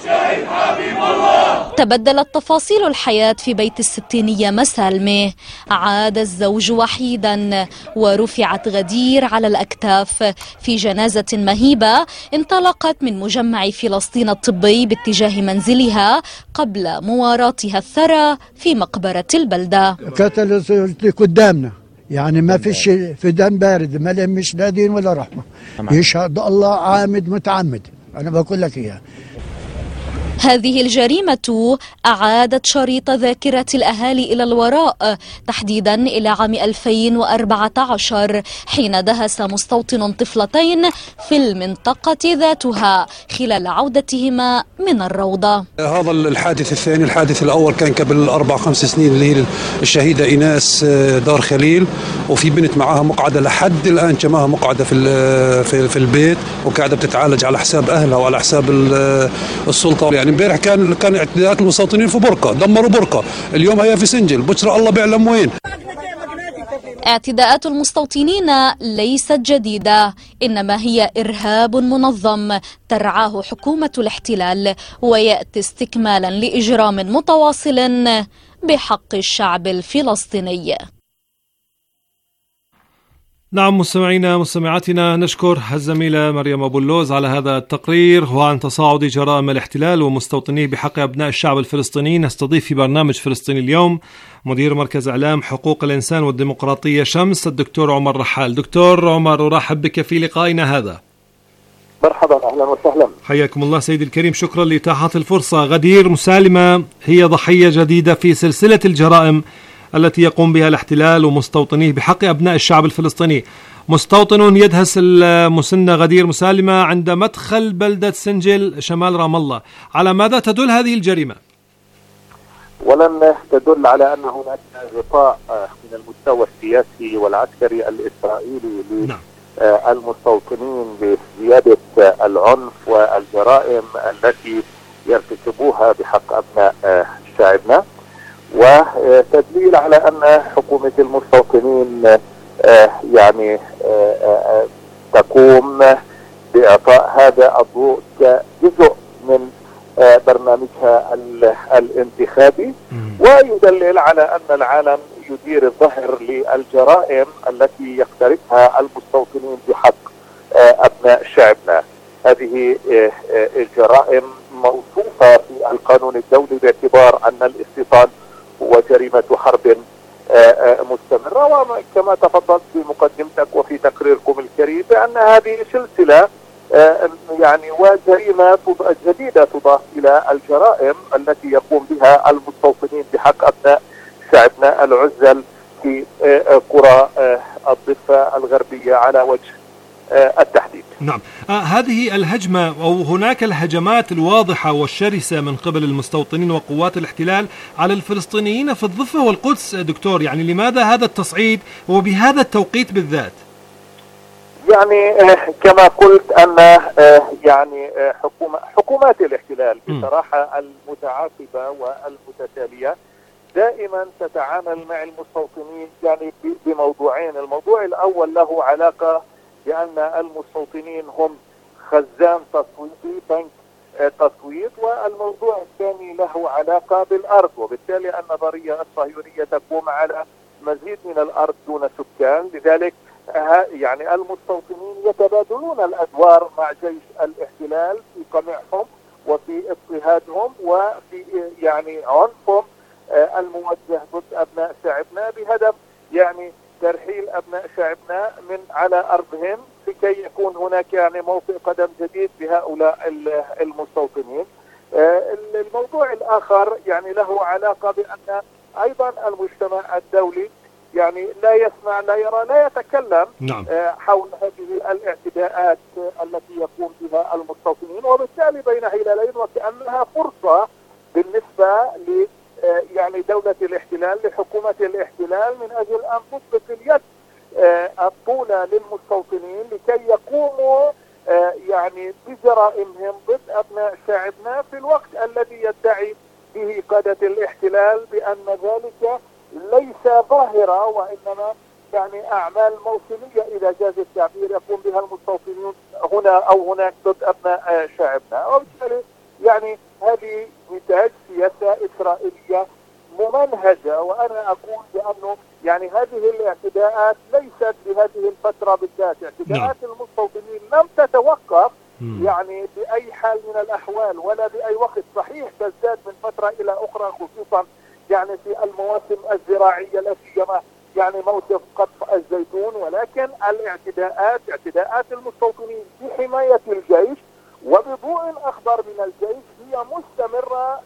تبدلت تفاصيل الحياة في بيت الستينية مسالمة، عاد الزوج وحيدا ورفعت غدير على الأكتاف في جنازة مهيبة انطلقت من مجمع فلسطين الطبي باتجاه منزلها قبل مواراتها الثرى في مقبرة البلدة. قتل قدامنا، يعني ما في شيء، في دم بارد، ما لمش لا دين ولا رحمة، يشهد الله عامد متعمد، أنا بقول لك إياها. هذه الجريمة أعادت شريط ذاكرة الأهالي إلى الوراء، تحديدا إلى عام 2014 حين دهس مستوطن طفلتين في المنطقة ذاتها خلال عودتهما من الروضة. هذا الحادث الثاني. الحادث الأول كان قبل 4-5 سنين اللي هي الشهيدة إيناس دار خليل، وفي بنت معها مقعدة لحد الآن كماها مقعدة في البيت وقاعدة بتتعالج على حساب أهلها وعلى حساب السلطة. يعني امبارح كان اعتداءات المستوطنين في برقة، دمروا برقة، اليوم هي في سنجل، بشرى الله بيعلم وين. اعتداءات المستوطنين ليست جديدة، إنما هي إرهاب منظم ترعاه حكومة الاحتلال، ويأتي استكمالا لإجرام متواصل بحق الشعب الفلسطيني. نعم مستمعينا مستمعاتنا، نشكر الزميلة مريم أبو اللوز على هذا التقرير وعن تصاعد جرائم الاحتلال ومستوطنيه بحق أبناء الشعب الفلسطيني. نستضيف في برنامج فلسطين اليوم مدير مركز إعلام حقوق الإنسان والديمقراطية شمس الدكتور عمر رحال. دكتور عمر، أرحب بك في لقائنا هذا. مرحبا، أهلا وسهلا. حياكم الله سيدي الكريم، شكرا لإتاحة الفرصة. غدير مسالمة هي ضحية جديدة في سلسلة الجرائم التي يقوم بها الاحتلال ومستوطنيه بحق أبناء الشعب الفلسطيني. مستوطن يدهس المسنة غدير مسالمة عند مدخل بلدة سنجل شمال رام الله. على ماذا تدل هذه الجريمة؟ ولن تدل على أن هناك غطاء من المستوى السياسي والعسكري الإسرائيلي للمستوطنين بزيادة العنف والجرائم التي يرتكبوها بحق أبناء شعبنا، وتدليل على أن حكومة المستوطنين يعني تقوم بإعطاء هذا الضوء كجزء من برنامجها الانتخابي، ويدلل على أن العالم يدير الظهر للجرائم التي يقترفها المستوطنين بحق أبناء شعبنا. هذه الجرائم موصوفة في القانون الدولي باعتبار أن الاستيطان هو جريمة حرب مستمرة، وكما تفضلت في مقدمتك وفي تقريركم الكريم بأن هذه سلسلة يعني وجريمة جديدة تضاف إلى الجرائم التي يقوم بها المستوطنين بحق أبناء شعبنا العزل في قرى الضفة الغربية على وجه التحديد. نعم. هذه الهجمة أو هناك الهجمات الواضحة والشرسة من قبل المستوطنين وقوات الاحتلال على الفلسطينيين في الضفة والقدس دكتور، يعني لماذا هذا التصعيد وبهذا التوقيت بالذات؟ يعني كما قلت أن يعني حكومات الاحتلال بصراحة المتعاقبة والمتتالية دائما تتعامل مع المستوطنين يعني بموضوعين. الموضوع الأول له علاقة بأن المستوطنين هم خزان تصويتي، بنك تصويت، والموضوع الثاني له علاقة بالأرض، وبالتالي النظرية الصهيونية تقوم على مزيد من الأرض دون سكان. لذلك يعني المستوطنين يتبادلون الأدوار مع جيش الاحتلال في قمعهم وفي اضطهادهم وفي يعني عنفهم الموجه ضد أبناء شعبنا بهدف يعني ترحيل أبناء شعبنا من على أرضهم لكي يكون هناك يعني موطئ قدم جديد بهؤلاء المستوطنين. الموضوع الآخر يعني له علاقة بأن أيضا المجتمع الدولي يعني لا يسمع لا يرى لا يتكلم حول هذه الاعتداءات التي يقوم بها المستوطنين، وبالتالي بين هلالين وكأنها فرصة بالنسبة ل يعني دولة الاحتلال لحكومة الاحتلال من أجل أن تطلق اليد الطولة للمستوطنين لكي يقوموا يعني بجرائمهم ضد أبناء شعبنا في الوقت الذي يدعي به قادة الاحتلال بأن ذلك ليس ظاهرة وإنما يعني أعمال موسمية إذا جاز التعبير يقوم بها المستوطنين هنا أو هناك ضد أبناء شعبنا. وبالتالي يعني هذه نتاج سياسة إسرائيلية ممنهجة، وأنا أقول بأنه يعني هذه الاعتداءات ليست بهذه الفترة بالذات، اعتداءات المستوطنين لم تتوقف يعني بأي حال من الأحوال ولا بأي وقت. صحيح تزداد من فترة إلى أخرى خصوصا يعني في المواسم الزراعية لا سيما يعني موسم قطف الزيتون، ولكن اعتداءات المستوطنين بحماية الجيش وبضوء أخضر من الجيش هي مستمرة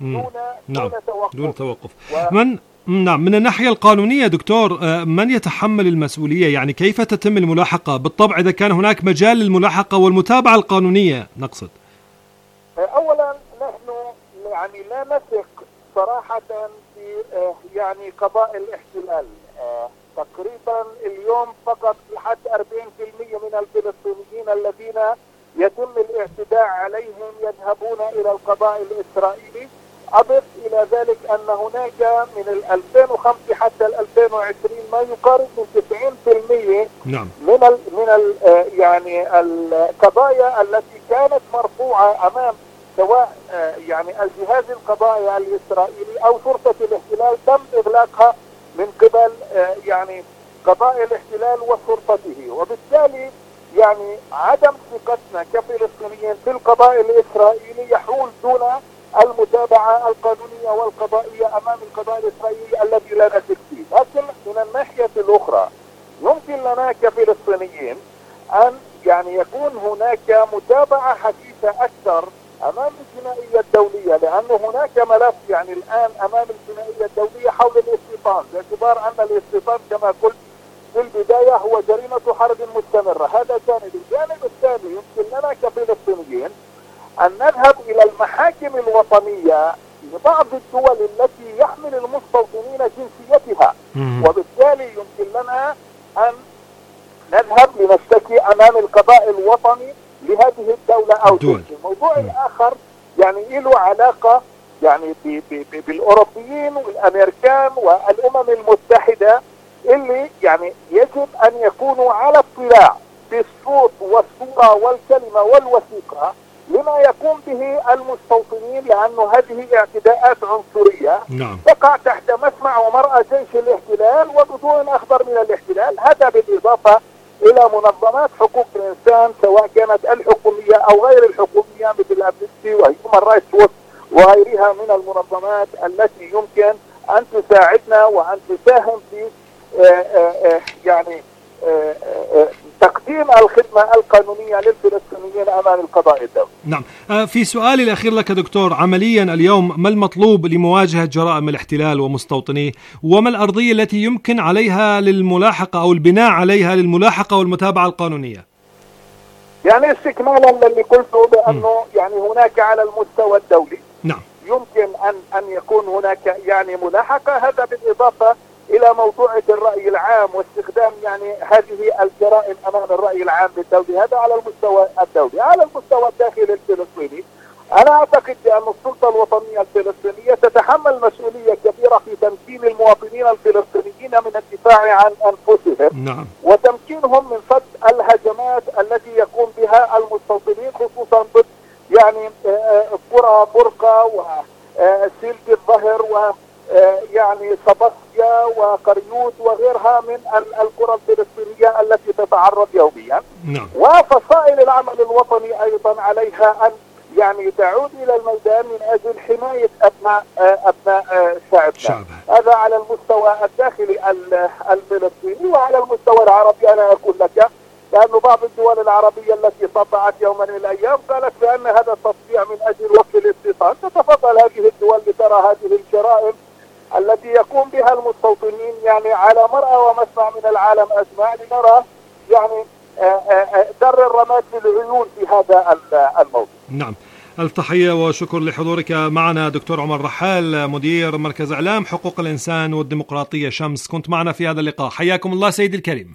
دون توقف. من الناحية القانونية دكتور، من يتحمل المسؤولية؟ يعني كيف تتم الملاحقة؟ بالطبع إذا كان هناك مجال للملاحقة والمتابعة القانونية نقصد. أولا نحن يعني لا نثق صراحة في يعني قضاء الاحتلال. تقريبا اليوم فقط لحد 40% من الفلسطينيين الذين يتم الاعتداء عليهم يذهبون إلى القضاء الإسرائيلي. أضف إلى ذلك أن هناك من 2005 حتى 2020 ما يقارب من 90% من يعني القضايا التي كانت مرفوعة أمام سواء يعني الجهاز القضائي الإسرائيلي أو شرطة الاحتلال تم إغلاقها من قبل يعني قضاء الاحتلال وشرطته. وبالتالي يعني عدم ثقتنا كفلسطينيين في القضاء الإسرائيلي يحول دون المتابعة القانونية والقضائية أمام القضاء الإسرائيلي الذي لا نثق فيه. لكن من الناحية الأخرى يمكن لنا كفلسطينيين أن يعني يكون هناك متابعة حديثة أكثر أمام الجنائية الدولية، لأن هناك ملف يعني الآن أمام الجنائية الدولية حول الاستيطان، باعتبار أن الاستيطان كما قلت في البداية هو جريمة حرب مستمرة. هذا جانب. الجانب الثاني يمكن لنا كفلسطينيين أن نذهب إلى المحاكم الوطنية لبعض الدول التي يحمل المستوطنين جنسيتها، وبالتالي يمكن لنا أن نذهب لنشتكي أمام القضاء الوطني لهذه الدولة أو تلك. الموضوع الآخر يعني له علاقة يعني بالأوروبيين والأمريكان والأمم المتحدة اللي يعني يجب أن يكونوا على اطلاع بالصوت والصورة والكلمة والوثيقة لما يقوم به المستوطنين، لأنه هذه اعتداءات عنصرية تقع تحت مسمع ومرأى جيش الاحتلال وبضوء أخضر من الاحتلال. هذا بالإضافة إلى منظمات حقوق الإنسان سواء كانت الحكومية أو غير الحكومية مثل أمنستي وهيومن رايتس ووتش وغيرها من المنظمات التي يمكن أن تساعدنا وأن تساهم في يعني تقديم الخدمة القانونية للفلسطينيين أمام القضاء الدولي. نعم. في سؤالي الأخير لك دكتور، عمليا اليوم ما المطلوب لمواجهة جرائم الاحتلال ومستوطنيه، وما الأرضية التي يمكن عليها للملاحقة أو البناء عليها للملاحقة والمتابعة القانونية؟ يعني استكمالا للي قلته بأنه يعني هناك على المستوى الدولي نعم يمكن أن يكون هناك يعني ملاحقة، هذا بالإضافة إلى موضوعة الرأي العام واستخدام يعني هذه الجرائم أمام الرأي العام الدولي، هذا على المستوى الدولي. على المستوى الداخلي الفلسطيني أنا أعتقد بأن السلطة الوطنية الفلسطينية تتحمل مسؤولية كبيرة في تمكين المواطنين الفلسطينيين من الدفاع عن أنفسهم نعم. وتمكينهم من صد الهجمات التي يقوم بها المستوطنين، خصوصا ضد يعني قرى برقة وسيلد الظهر ويعني صباحيا وقريوت وغيرها من القرى الفلسطينية التي تتعرض يوميا. نعم. وفصائل العمل الوطني أيضا عليها أن يعني تعود إلى الميدان من أجل حماية أبناء شعبنا. هذا على المستوى الداخلي الفلسطيني. وعلى المستوى العربي أنا أقول لك لأن بعض الدول العربية التي تطلعت يوما من الأيام قالت بأن هذا التطبيع من أجل وقف الاستيطان، تتفضل هذه الدول لترى هذه الجرائم التي يقوم بها المستوطنين يعني على مرأى ومسمع من العالم أجمع، لنرى يعني در الرماد للعيون في هذا الموضوع. نعم. ألف تحية وشكر لحضورك معنا دكتور عمر رحال، مدير مركز إعلام حقوق الإنسان والديمقراطية شمس، كنت معنا في هذا اللقاء. حياكم الله سيدي الكريم.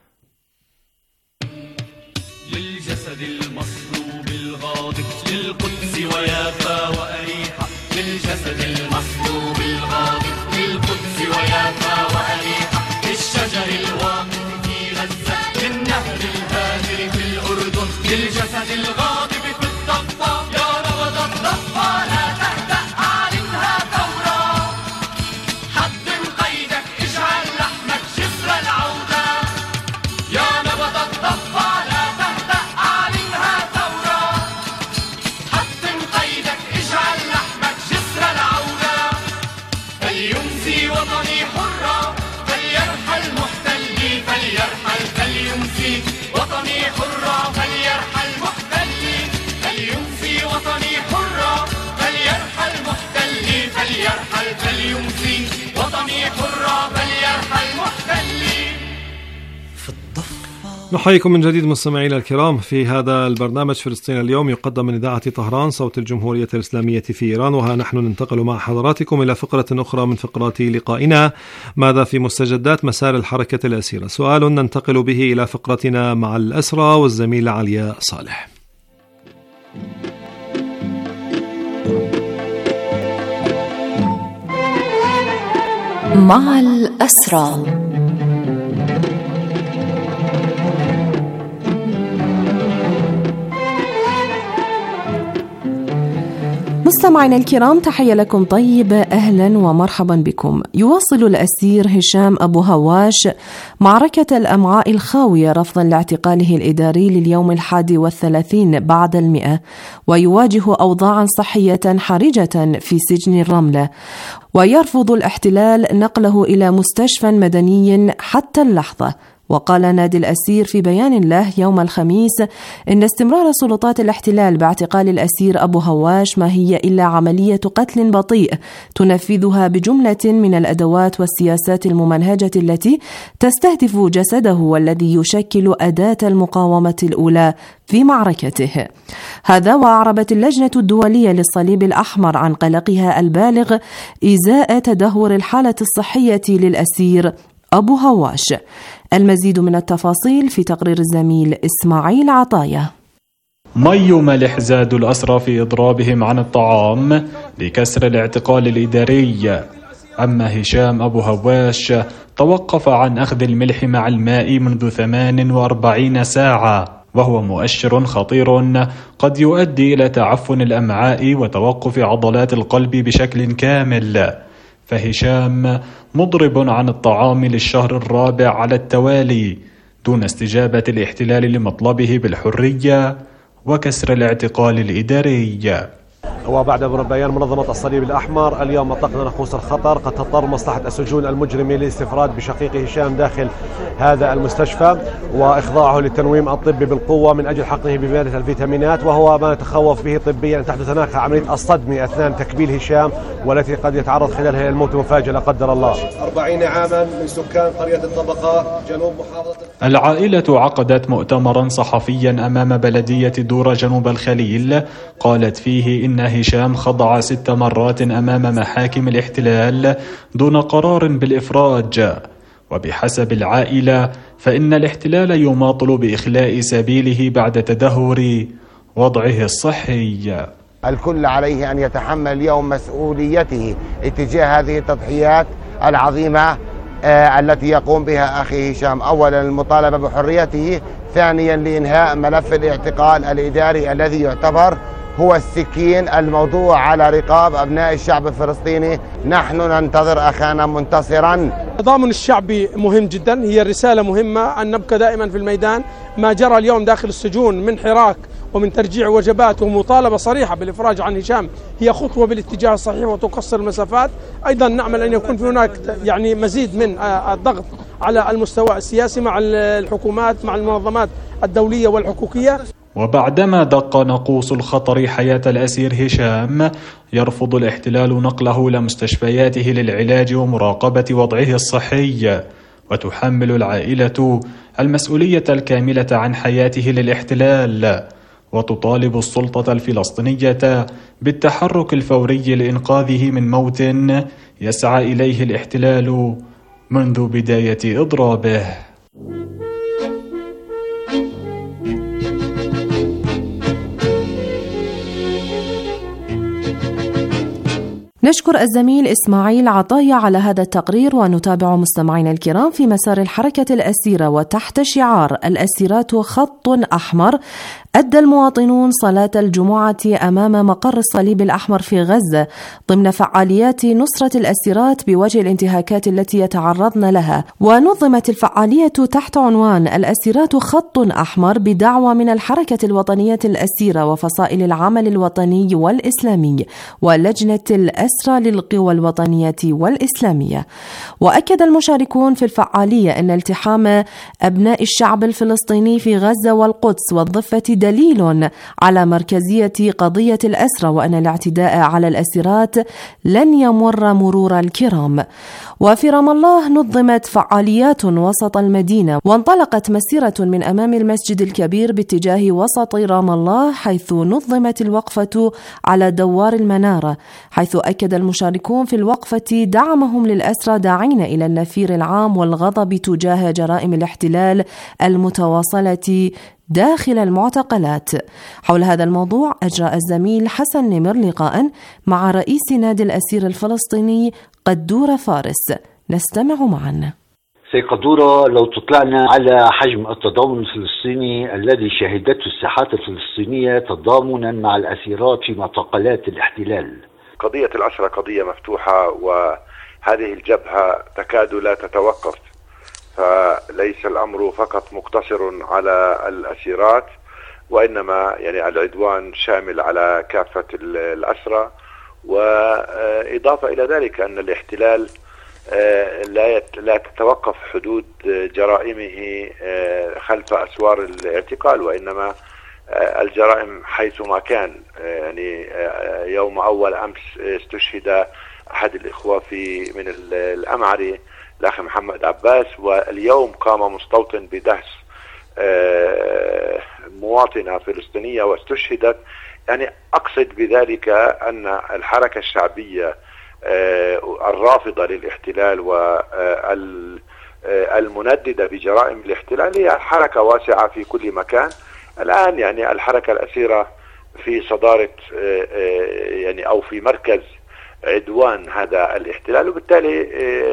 للجسد المصلوب الغاضب للقدس ويافا وأريحة، للجسد المصلوب الغاضب للقدس ويافا وأريحة، للشجر الواقف في غزة، للنهر الهادر في الأردن، للجسد الغاضب في الضفة، يا نبض الضفة لا تهدأ أعلنها ثورة، حطم قيدك اجعل لحمك جسر العودة، يا نبض الضفة لا تهدأ أعلنها ثورة، حطم قيدك اجعل لحمك جسر العودة، فليمسي وطني حرة، فليرحل محتلي، فليرحل فليمسي وطني حرة، فليرحل محتلي، فليمسي وطني حرة، فليرحل محتلي، فليرحل فليمسي وطني حرة، فليرحل محتلي. نحييكم من جديد مستمعينا الكرام في هذا البرنامج فلسطين اليوم، يقدم من إذاعة طهران صوت الجمهورية الإسلامية في إيران. وها نحن ننتقل مع حضراتكم إلى فقرة أخرى من فقرات لقائنا، ماذا في مستجدات مسار الحركة الأسيرة؟ سؤال ننتقل به إلى فقرتنا مع الأسرى والزميلة علياء صالح. مع الأسرى. مستمعينا الكرام، تحية لكم طيبة، أهلا ومرحبا بكم. يواصل الأسير هشام أبو هواش معركة الأمعاء الخاوية رفضا لاعتقاله الإداري لليوم 31 بعد 100، ويواجه أوضاعا صحية حرجة في سجن الرملة، ويرفض الاحتلال نقله إلى مستشفى مدني حتى اللحظة. وقال نادي الأسير في بيان له يوم الخميس إن استمرار سلطات الاحتلال باعتقال الأسير أبو هواش ما هي إلا عملية قتل بطيء تنفذها بجملة من الأدوات والسياسات الممنهجة التي تستهدف جسده والذي يشكل أداة المقاومة الأولى في معركته. هذا وأعربت اللجنة الدولية للصليب الأحمر عن قلقها البالغ إزاء تدهور الحالة الصحية للأسير أبو هواش. المزيد من التفاصيل في تقرير الزميل إسماعيل عطايا. مي ملح زاد الأسرى في إضرابهم عن الطعام لكسر الاعتقال الإداري. أما هشام أبو هواش توقف عن أخذ الملح مع الماء منذ 48 ساعة، وهو مؤشر خطير قد يؤدي إلى تعفن الأمعاء وتوقف عضلات القلب بشكل كامل. فهشام مضرب عن الطعام للشهر الرابع على التوالي دون استجابة الاحتلال لمطلبه بالحرية وكسر الاعتقال الإداري. وبعد بيان منظمة الصليب الأحمر اليوم أطلقنا ناقوس الخطر، قد تضطر مصلحة السجون المجرمين للاستفراد بشقيق هشام داخل هذا المستشفى وإخضاعه للتنويم الطبي بالقوة من أجل حقنه بمادة الفيتامينات، وهو ما نتخوف به طبيا أن تحدث هناك عملية الصدمة أثناء تكبيل هشام والتي قد يتعرض خلالها إلى الموت مفاجئ لا قدر الله. 40 عاما من سكان قرية الطبقة جنوب محافظة. العائلة عقدت مؤتمرا صحفيا أمام بلدية دورة جنوب الخليل قالت فيه إن هشام خضع 6 مرات أمام محاكم الاحتلال دون قرار بالإفراج، وبحسب العائلة فإن الاحتلال يماطل بإخلاء سبيله بعد تدهور وضعه الصحي. الكل عليه أن يتحمل اليوم مسؤوليته اتجاه هذه التضحيات العظيمة التي يقوم بها أخي هشام. أولا المطالبة بحريته، ثانيا لإنهاء ملف الاعتقال الإداري الذي يعتبر هو السكين الموضوع على رقاب أبناء الشعب الفلسطيني. نحن ننتظر أخانا منتصرا. التضامن الشعبي مهم جدا، هي الرسالة مهمة أن نبقى دائما في الميدان. ما جرى اليوم داخل السجون من حراك ومن ترجيع وجبات ومطالبة صريحة بالإفراج عن هشام هي خطوة بالاتجاه الصحيح وتقصر المسافات. أيضا نعمل أن يكون في هناك يعني مزيد من الضغط على المستوى السياسي مع الحكومات مع المنظمات الدولية والحقوقية. وبعدما دق ناقوس الخطر حياة الأسير هشام، يرفض الاحتلال نقله لمستشفياته للعلاج ومراقبة وضعه الصحي، وتحمل العائلة المسؤولية الكاملة عن حياته للاحتلال، وتطالب السلطة الفلسطينية بالتحرك الفوري لإنقاذه من موت يسعى إليه الاحتلال منذ بداية إضرابه. نشكر الزميل إسماعيل عطايا على هذا التقرير، ونتابع مستمعينا الكرام في مسار الحركة الأسيرة. وتحت شعار الأسيرات خط أحمر، أدى المواطنون صلاة الجمعة أمام مقر الصليب الأحمر في غزة ضمن فعاليات نصرة الأسيرات بوجه الانتهاكات التي يتعرضن لها. ونظمت الفعالية تحت عنوان الأسيرات خط أحمر بدعوة من الحركة الوطنية الأسيرة وفصائل العمل الوطني والإسلامي ولجنة الأسرى للقوى الوطنية والإسلامية. وأكد المشاركون في الفعالية أن التحام أبناء الشعب الفلسطيني في غزة والقدس والضفة دليل على مركزية قضية الأسرى، وأن الاعتداء على الأسيرات لن يمر مرور الكرام. وفي رام الله نظمت فعاليات وسط المدينة، وانطلقت مسيرة من أمام المسجد الكبير باتجاه وسط رام الله، حيث نظمت الوقفة على دوار المنارة، حيث أكد المشاركون في الوقفة دعمهم للأسرى داعين إلى النفير العام والغضب تجاه جرائم الاحتلال المتواصلة داخل المعتقلات. حول هذا الموضوع أجرى الزميل حسن نمر لقاء مع رئيس نادي الأسير الفلسطيني قدورة فارس، نستمع معا. سي قدورة، لو تطلعنا على حجم التضامن الفلسطيني الذي شهدته الساحات الفلسطينية تضامنا مع الأسيرات في معتقلات الاحتلال. قضية الأسرى قضية مفتوحة، وهذه الجبهة تكاد لا تتوقف، فليس الأمر فقط مقتصر على الأسيرات، وإنما يعني العدوان شامل على كافة الأسرى. وإضافة إلى ذلك أن الاحتلال لا تتوقف حدود جرائمه خلف أسوار الاعتقال، وإنما الجرائم حيثما كان. يعني يوم أول أمس استشهد أحد الإخوة من الأمعري الأخ محمد عباس، واليوم قام مستوطن بدهس مواطنة فلسطينية واستشهدت. يعني أقصد بذلك أن الحركة الشعبية الرافضة للاحتلال والمنددة بجرائم الاحتلال هي حركة واسعة في كل مكان. الآن يعني الحركة الأسيرة في صدارة يعني أو في مركز عدوان هذا الاحتلال، وبالتالي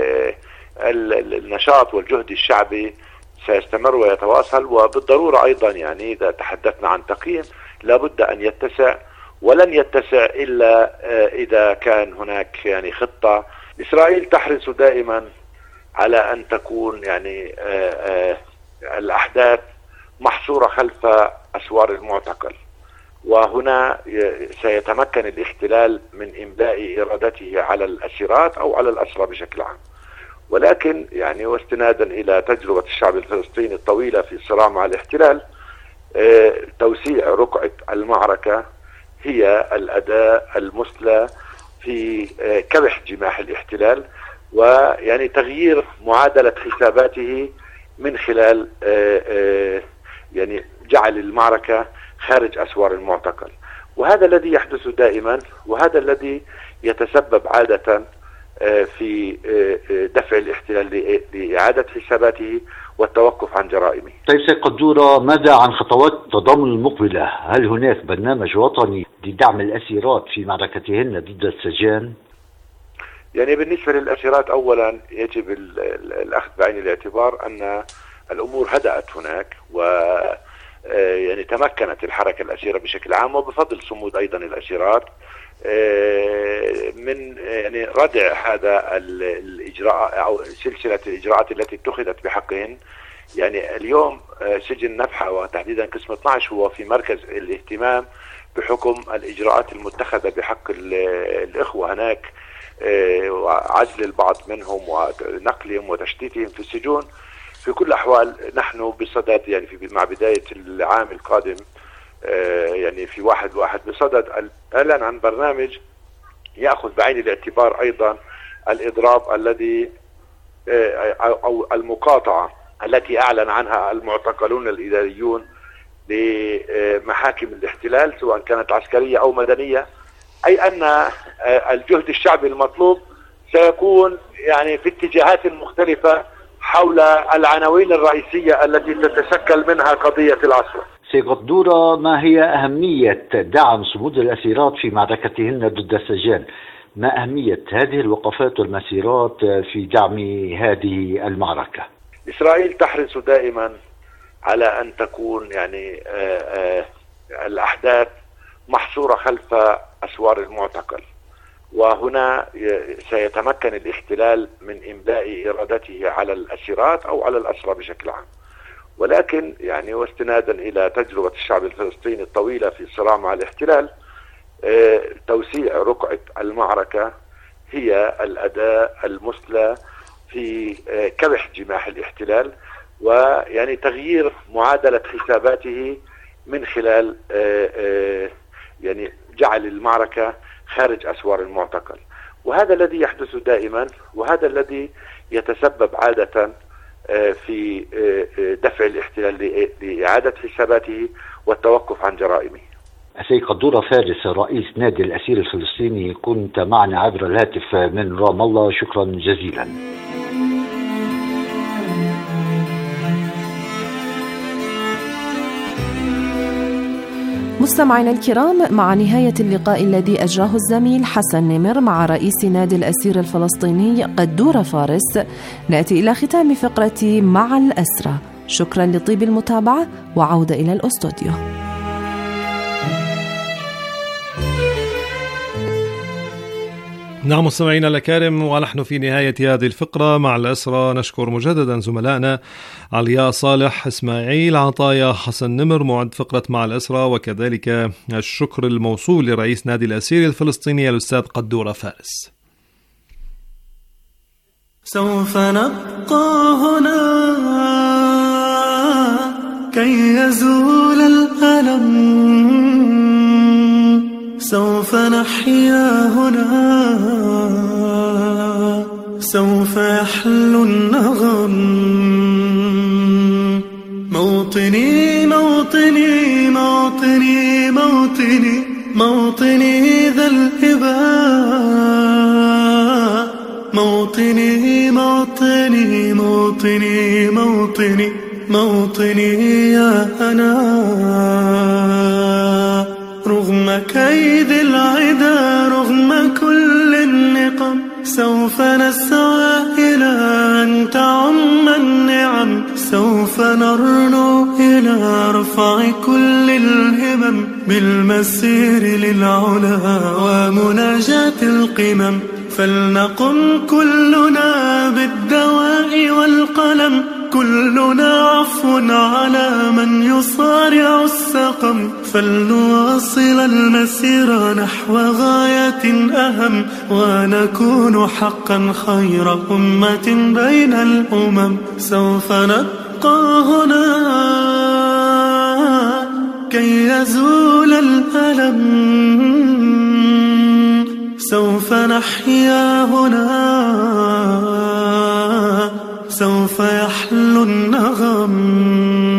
النشاط والجهد الشعبي سيستمر ويتواصل. وبالضرورة أيضا يعني إذا تحدثنا عن تقييم لابد أن يتسع، ولن يتسع إلا إذا كان هناك يعني خطة. إسرائيل تحرص دائما على أن تكون يعني الأحداث محصورة خلف أسوار المعتقل، وهنا سيتمكن الاحتلال من إملاء إرادته على الأسيرات أو على الأسرى بشكل عام. ولكن يعني واستنادا إلى تجربة الشعب الفلسطيني الطويلة في الصراع مع الاحتلال، توسيع رقعة المعركة هي الأداة المثلى في كبح جماح الاحتلال، ويعني تغيير معادلة حساباته من خلال يعني جعل المعركة خارج أسوار المعتقل. وهذا الذي يحدث دائما، وهذا الذي يتسبب عادة في دفع الاحتلال لإعادة حساباته والتوقف عن جرائمه. طيب سيد قدورة، ماذا عن خطوات التضامن المقبلة؟ هل هناك برنامج وطني لدعم الأسيرات في معركتهن ضد السجان؟ يعني بالنسبة للأسيرات أولا يجب الأخذ بعين الاعتبار أن الأمور هدأت هناك، و يعني تمكنت الحركة الأسيرة بشكل عام وبفضل صمود أيضا الأسيرات من يعني ردع هذا الإجراء أو سلسلة الإجراءات التي اتخذت بحقهن. يعني اليوم سجن نفحة وتحديدا قسم 12 هو في مركز الاهتمام بحكم الإجراءات المتخذة بحق الإخوة هناك، وعزل البعض منهم ونقلهم وتشتيتهم في السجون. في كل الأحوال نحن بصدد يعني مع بداية العام القادم يعني في 1/1 بصدد الإعلان عن برنامج يأخذ بعين الاعتبار أيضا الإضراب الذي أو المقاطعة التي أعلن عنها المعتقلون الإداريون لمحاكم الاحتلال سواء كانت عسكرية أو مدنية، أي أن الجهد الشعبي المطلوب سيكون يعني في اتجاهات مختلفة حول العناوين الرئيسية التي تتشكل منها قضية العصر. سيد قدورة، ما هي أهمية دعم صمود الأسيرات في معركتهن ضد السجان؟ ما أهمية هذه الوقفات والمسيرات في دعم هذه المعركة؟ إسرائيل تحرص دائما على أن تكون يعني الأحداث محصورة خلف أسوار المعتقل، وهنا سيتمكن الاحتلال من إملاء إرادته على الأسيرات أو على الأسرى بشكل عام. ولكن يعني واستنادا إلى تجربة الشعب الفلسطيني الطويلة في الصراع مع الاحتلال، توسيع رقعة المعركة هي الأداة المثلى في كبح جماح الاحتلال، ويعني تغيير معادلة حساباته من خلال يعني جعل المعركة خارج أسوار المعتقل. وهذا الذي يحدث دائما، وهذا الذي يتسبب عادة في دفع الاحتلال لإعادة حساباته والتوقف عن جرائمه. سيد قدورة فارس، رئيس نادي الأسير الفلسطيني، كنت معنا عبر الهاتف من رام الله، شكرا جزيلا. مستمعينا الكرام، مع نهاية اللقاء الذي أجراه الزميل حسن نمر مع رئيس نادي الأسير الفلسطيني قدورة فارس، نأتي إلى ختام فقرة مع الأسرى. شكرا لطيب المتابعة وعودة إلى الأستوديو. نعم مستمعينا الكرام، ونحن في نهاية هذه الفقرة مع الأسرى. نشكر مجددا زملائنا علياء صالح، إسماعيل عطايا، حسن نمر معد فقرة مع الأسرى، وكذلك الشكر الموصول لرئيس نادي الأسير الفلسطيني الأستاذ قدورة فارس. سوف نبقى هنا كي يزول الألم، سوف نحيا هنا، سوف يحلو النغم. موطني موطني موطني موطني موطني ذا الهباء، موطني موطني موطني موطني موطني يا أنا. رغم كيد العدا، رغم كل النقم، سوف نسعى إلى أن تعم النعم، سوف نرنو إلى رفع كل الهمم، بالمسير للعلا ومناجاة القمم. فلنقم كلنا بالدواء والقلم، كلنا عفو على من يصارع السقم، فلنواصل المسير نحو غاية أهم، ونكون حقا خير أمة بين الأمم. سوف نبقى هنا كي يزول الألم، سوف نحيا هنا، سوف يحلو النغم.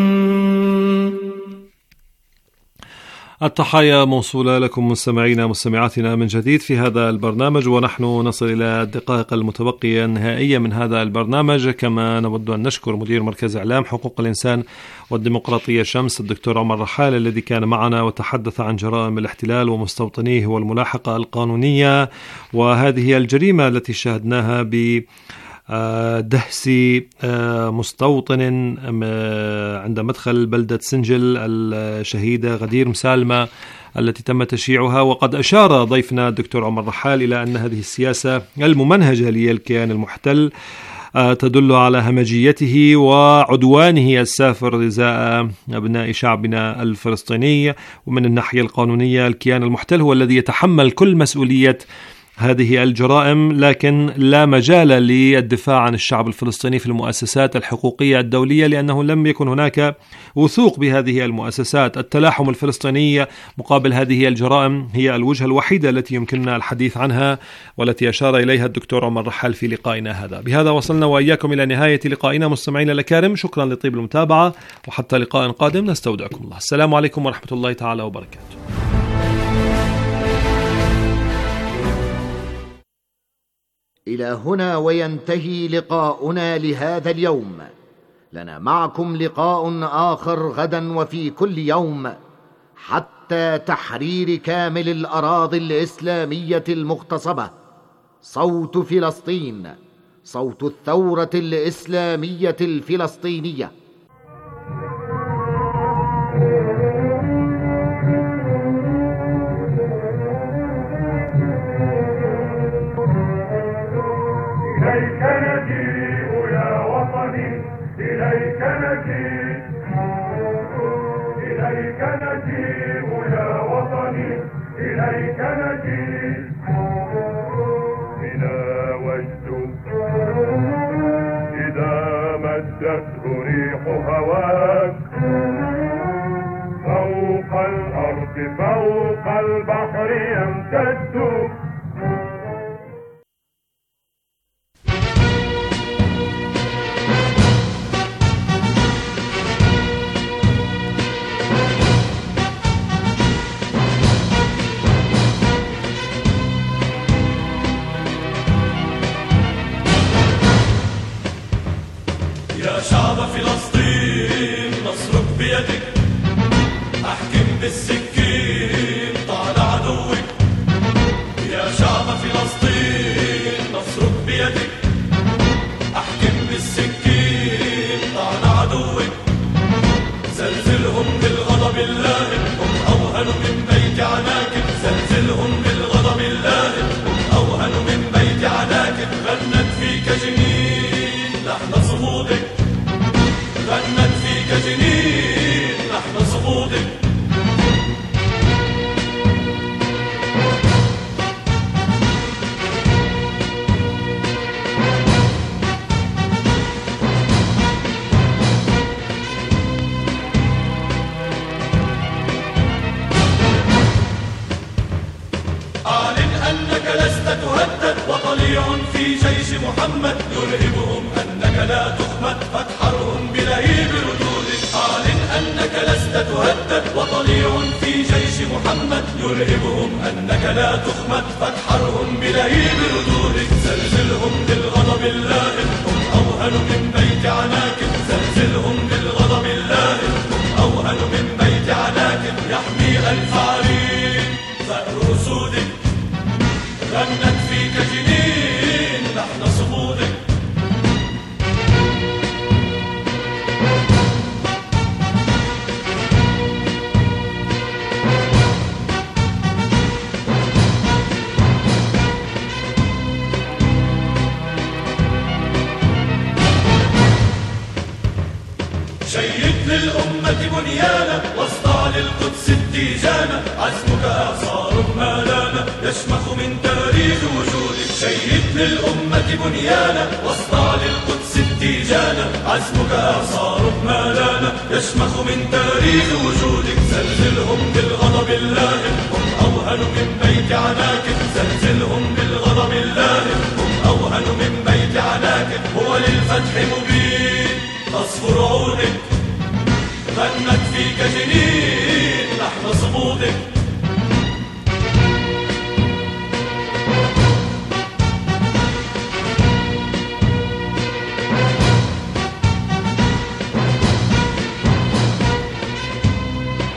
التحايا موصولة لكم مستمعينا مستمعاتنا من جديد في هذا البرنامج، ونحن نصل إلى الدقائق المتبقية النهائية من هذا البرنامج. كما نود أن نشكر مدير مركز إعلام حقوق الإنسان والديمقراطية شمس الدكتور عمر رحال الذي كان معنا وتحدث عن جرائم الاحتلال ومستوطنيه والملاحقة القانونية، وهذه الجريمة التي شاهدناها دهس مستوطن عند مدخل بلدة سنجل الشهيدة غدير مسالمة التي تم تشييعها. وقد أشار ضيفنا الدكتور عمر رحال إلى أن هذه السياسة الممنهجة للكيان المحتل تدل على همجيته وعدوانه السافر إزاء أبناء شعبنا الفلسطيني. ومن الناحية القانونية الكيان المحتل هو الذي يتحمل كل مسؤولية هذه الجرائم، لكن لا مجال للدفاع عن الشعب الفلسطيني في المؤسسات الحقوقية الدولية، لأنه لم يكن هناك وثوق بهذه المؤسسات. التلاحم الفلسطيني مقابل هذه الجرائم هي الوجهة الوحيدة التي يمكننا الحديث عنها والتي أشار إليها الدكتور عمر رحال في لقائنا هذا. بهذا وصلنا وإياكم إلى نهاية لقائنا مستمعينا الأكارم، شكرا لطيب المتابعة وحتى لقاء قادم نستودعكم الله. السلام عليكم ورحمة الله تعالى وبركاته. إلى هنا وينتهي لقاؤنا لهذا اليوم. لنا معكم لقاء آخر غدا وفي كل يوم حتى تحرير كامل الأراضي الإسلامية المغتصبة. صوت فلسطين، صوت الثورة الإسلامية الفلسطينية. إليك نجيء يا وطني، إليك نجيء، إليك نجيء يا وطني، إليك نجيء. بنا وجد إذا مدته ريح هواك، فوق الأرض فوق البحر يمتد. شعب فلسطين نصرك بيدك، احكم بالسكين طال عدوك. يا شعب فلسطين نصرك بيدك، احكم بالسكين طال عدوك. زلزلهم بالغضب اللائم، هم اوهن من بيت عناكب. زلزلهم بالغضب اللائم، هم اوهن من بيت عناكب. غنت فيك جنين لحن صمودك، غنت فيك جنين لحن صمودك. أعلن أنك لست تهدد، وطليع في جيش محمد يرهبهم أنك لا تخمد، فتحرهم بلهيب ردودك. أعلن أنك لست تهدد، وطليع في جيش محمد يرهبهم أنك لا تخمد، فتحرهم بلهيب ردودك. زلزلهم بالغضب اللائم، هم أوهن من بيت عناكب. زلزلهم بالغضب اللائم، هم أوهن من بيت عناكب. يحمي ألف عرين ثأر أسودك، غنت فيك جنين لحن صمودك. للأمة بنيانا واصنع للقدس التيجانا. عزمك آثار ما لانا يشمخ من تاريخ وجودك. زلزلهم بالغضب اللائم هم أوهن من بيت عناكب. زلزلهم بالغضب اللائم هم أوهن من بيت عناكب. هو للفتح مبين تصفر عودك غنت فيك جنين لحن صمودك.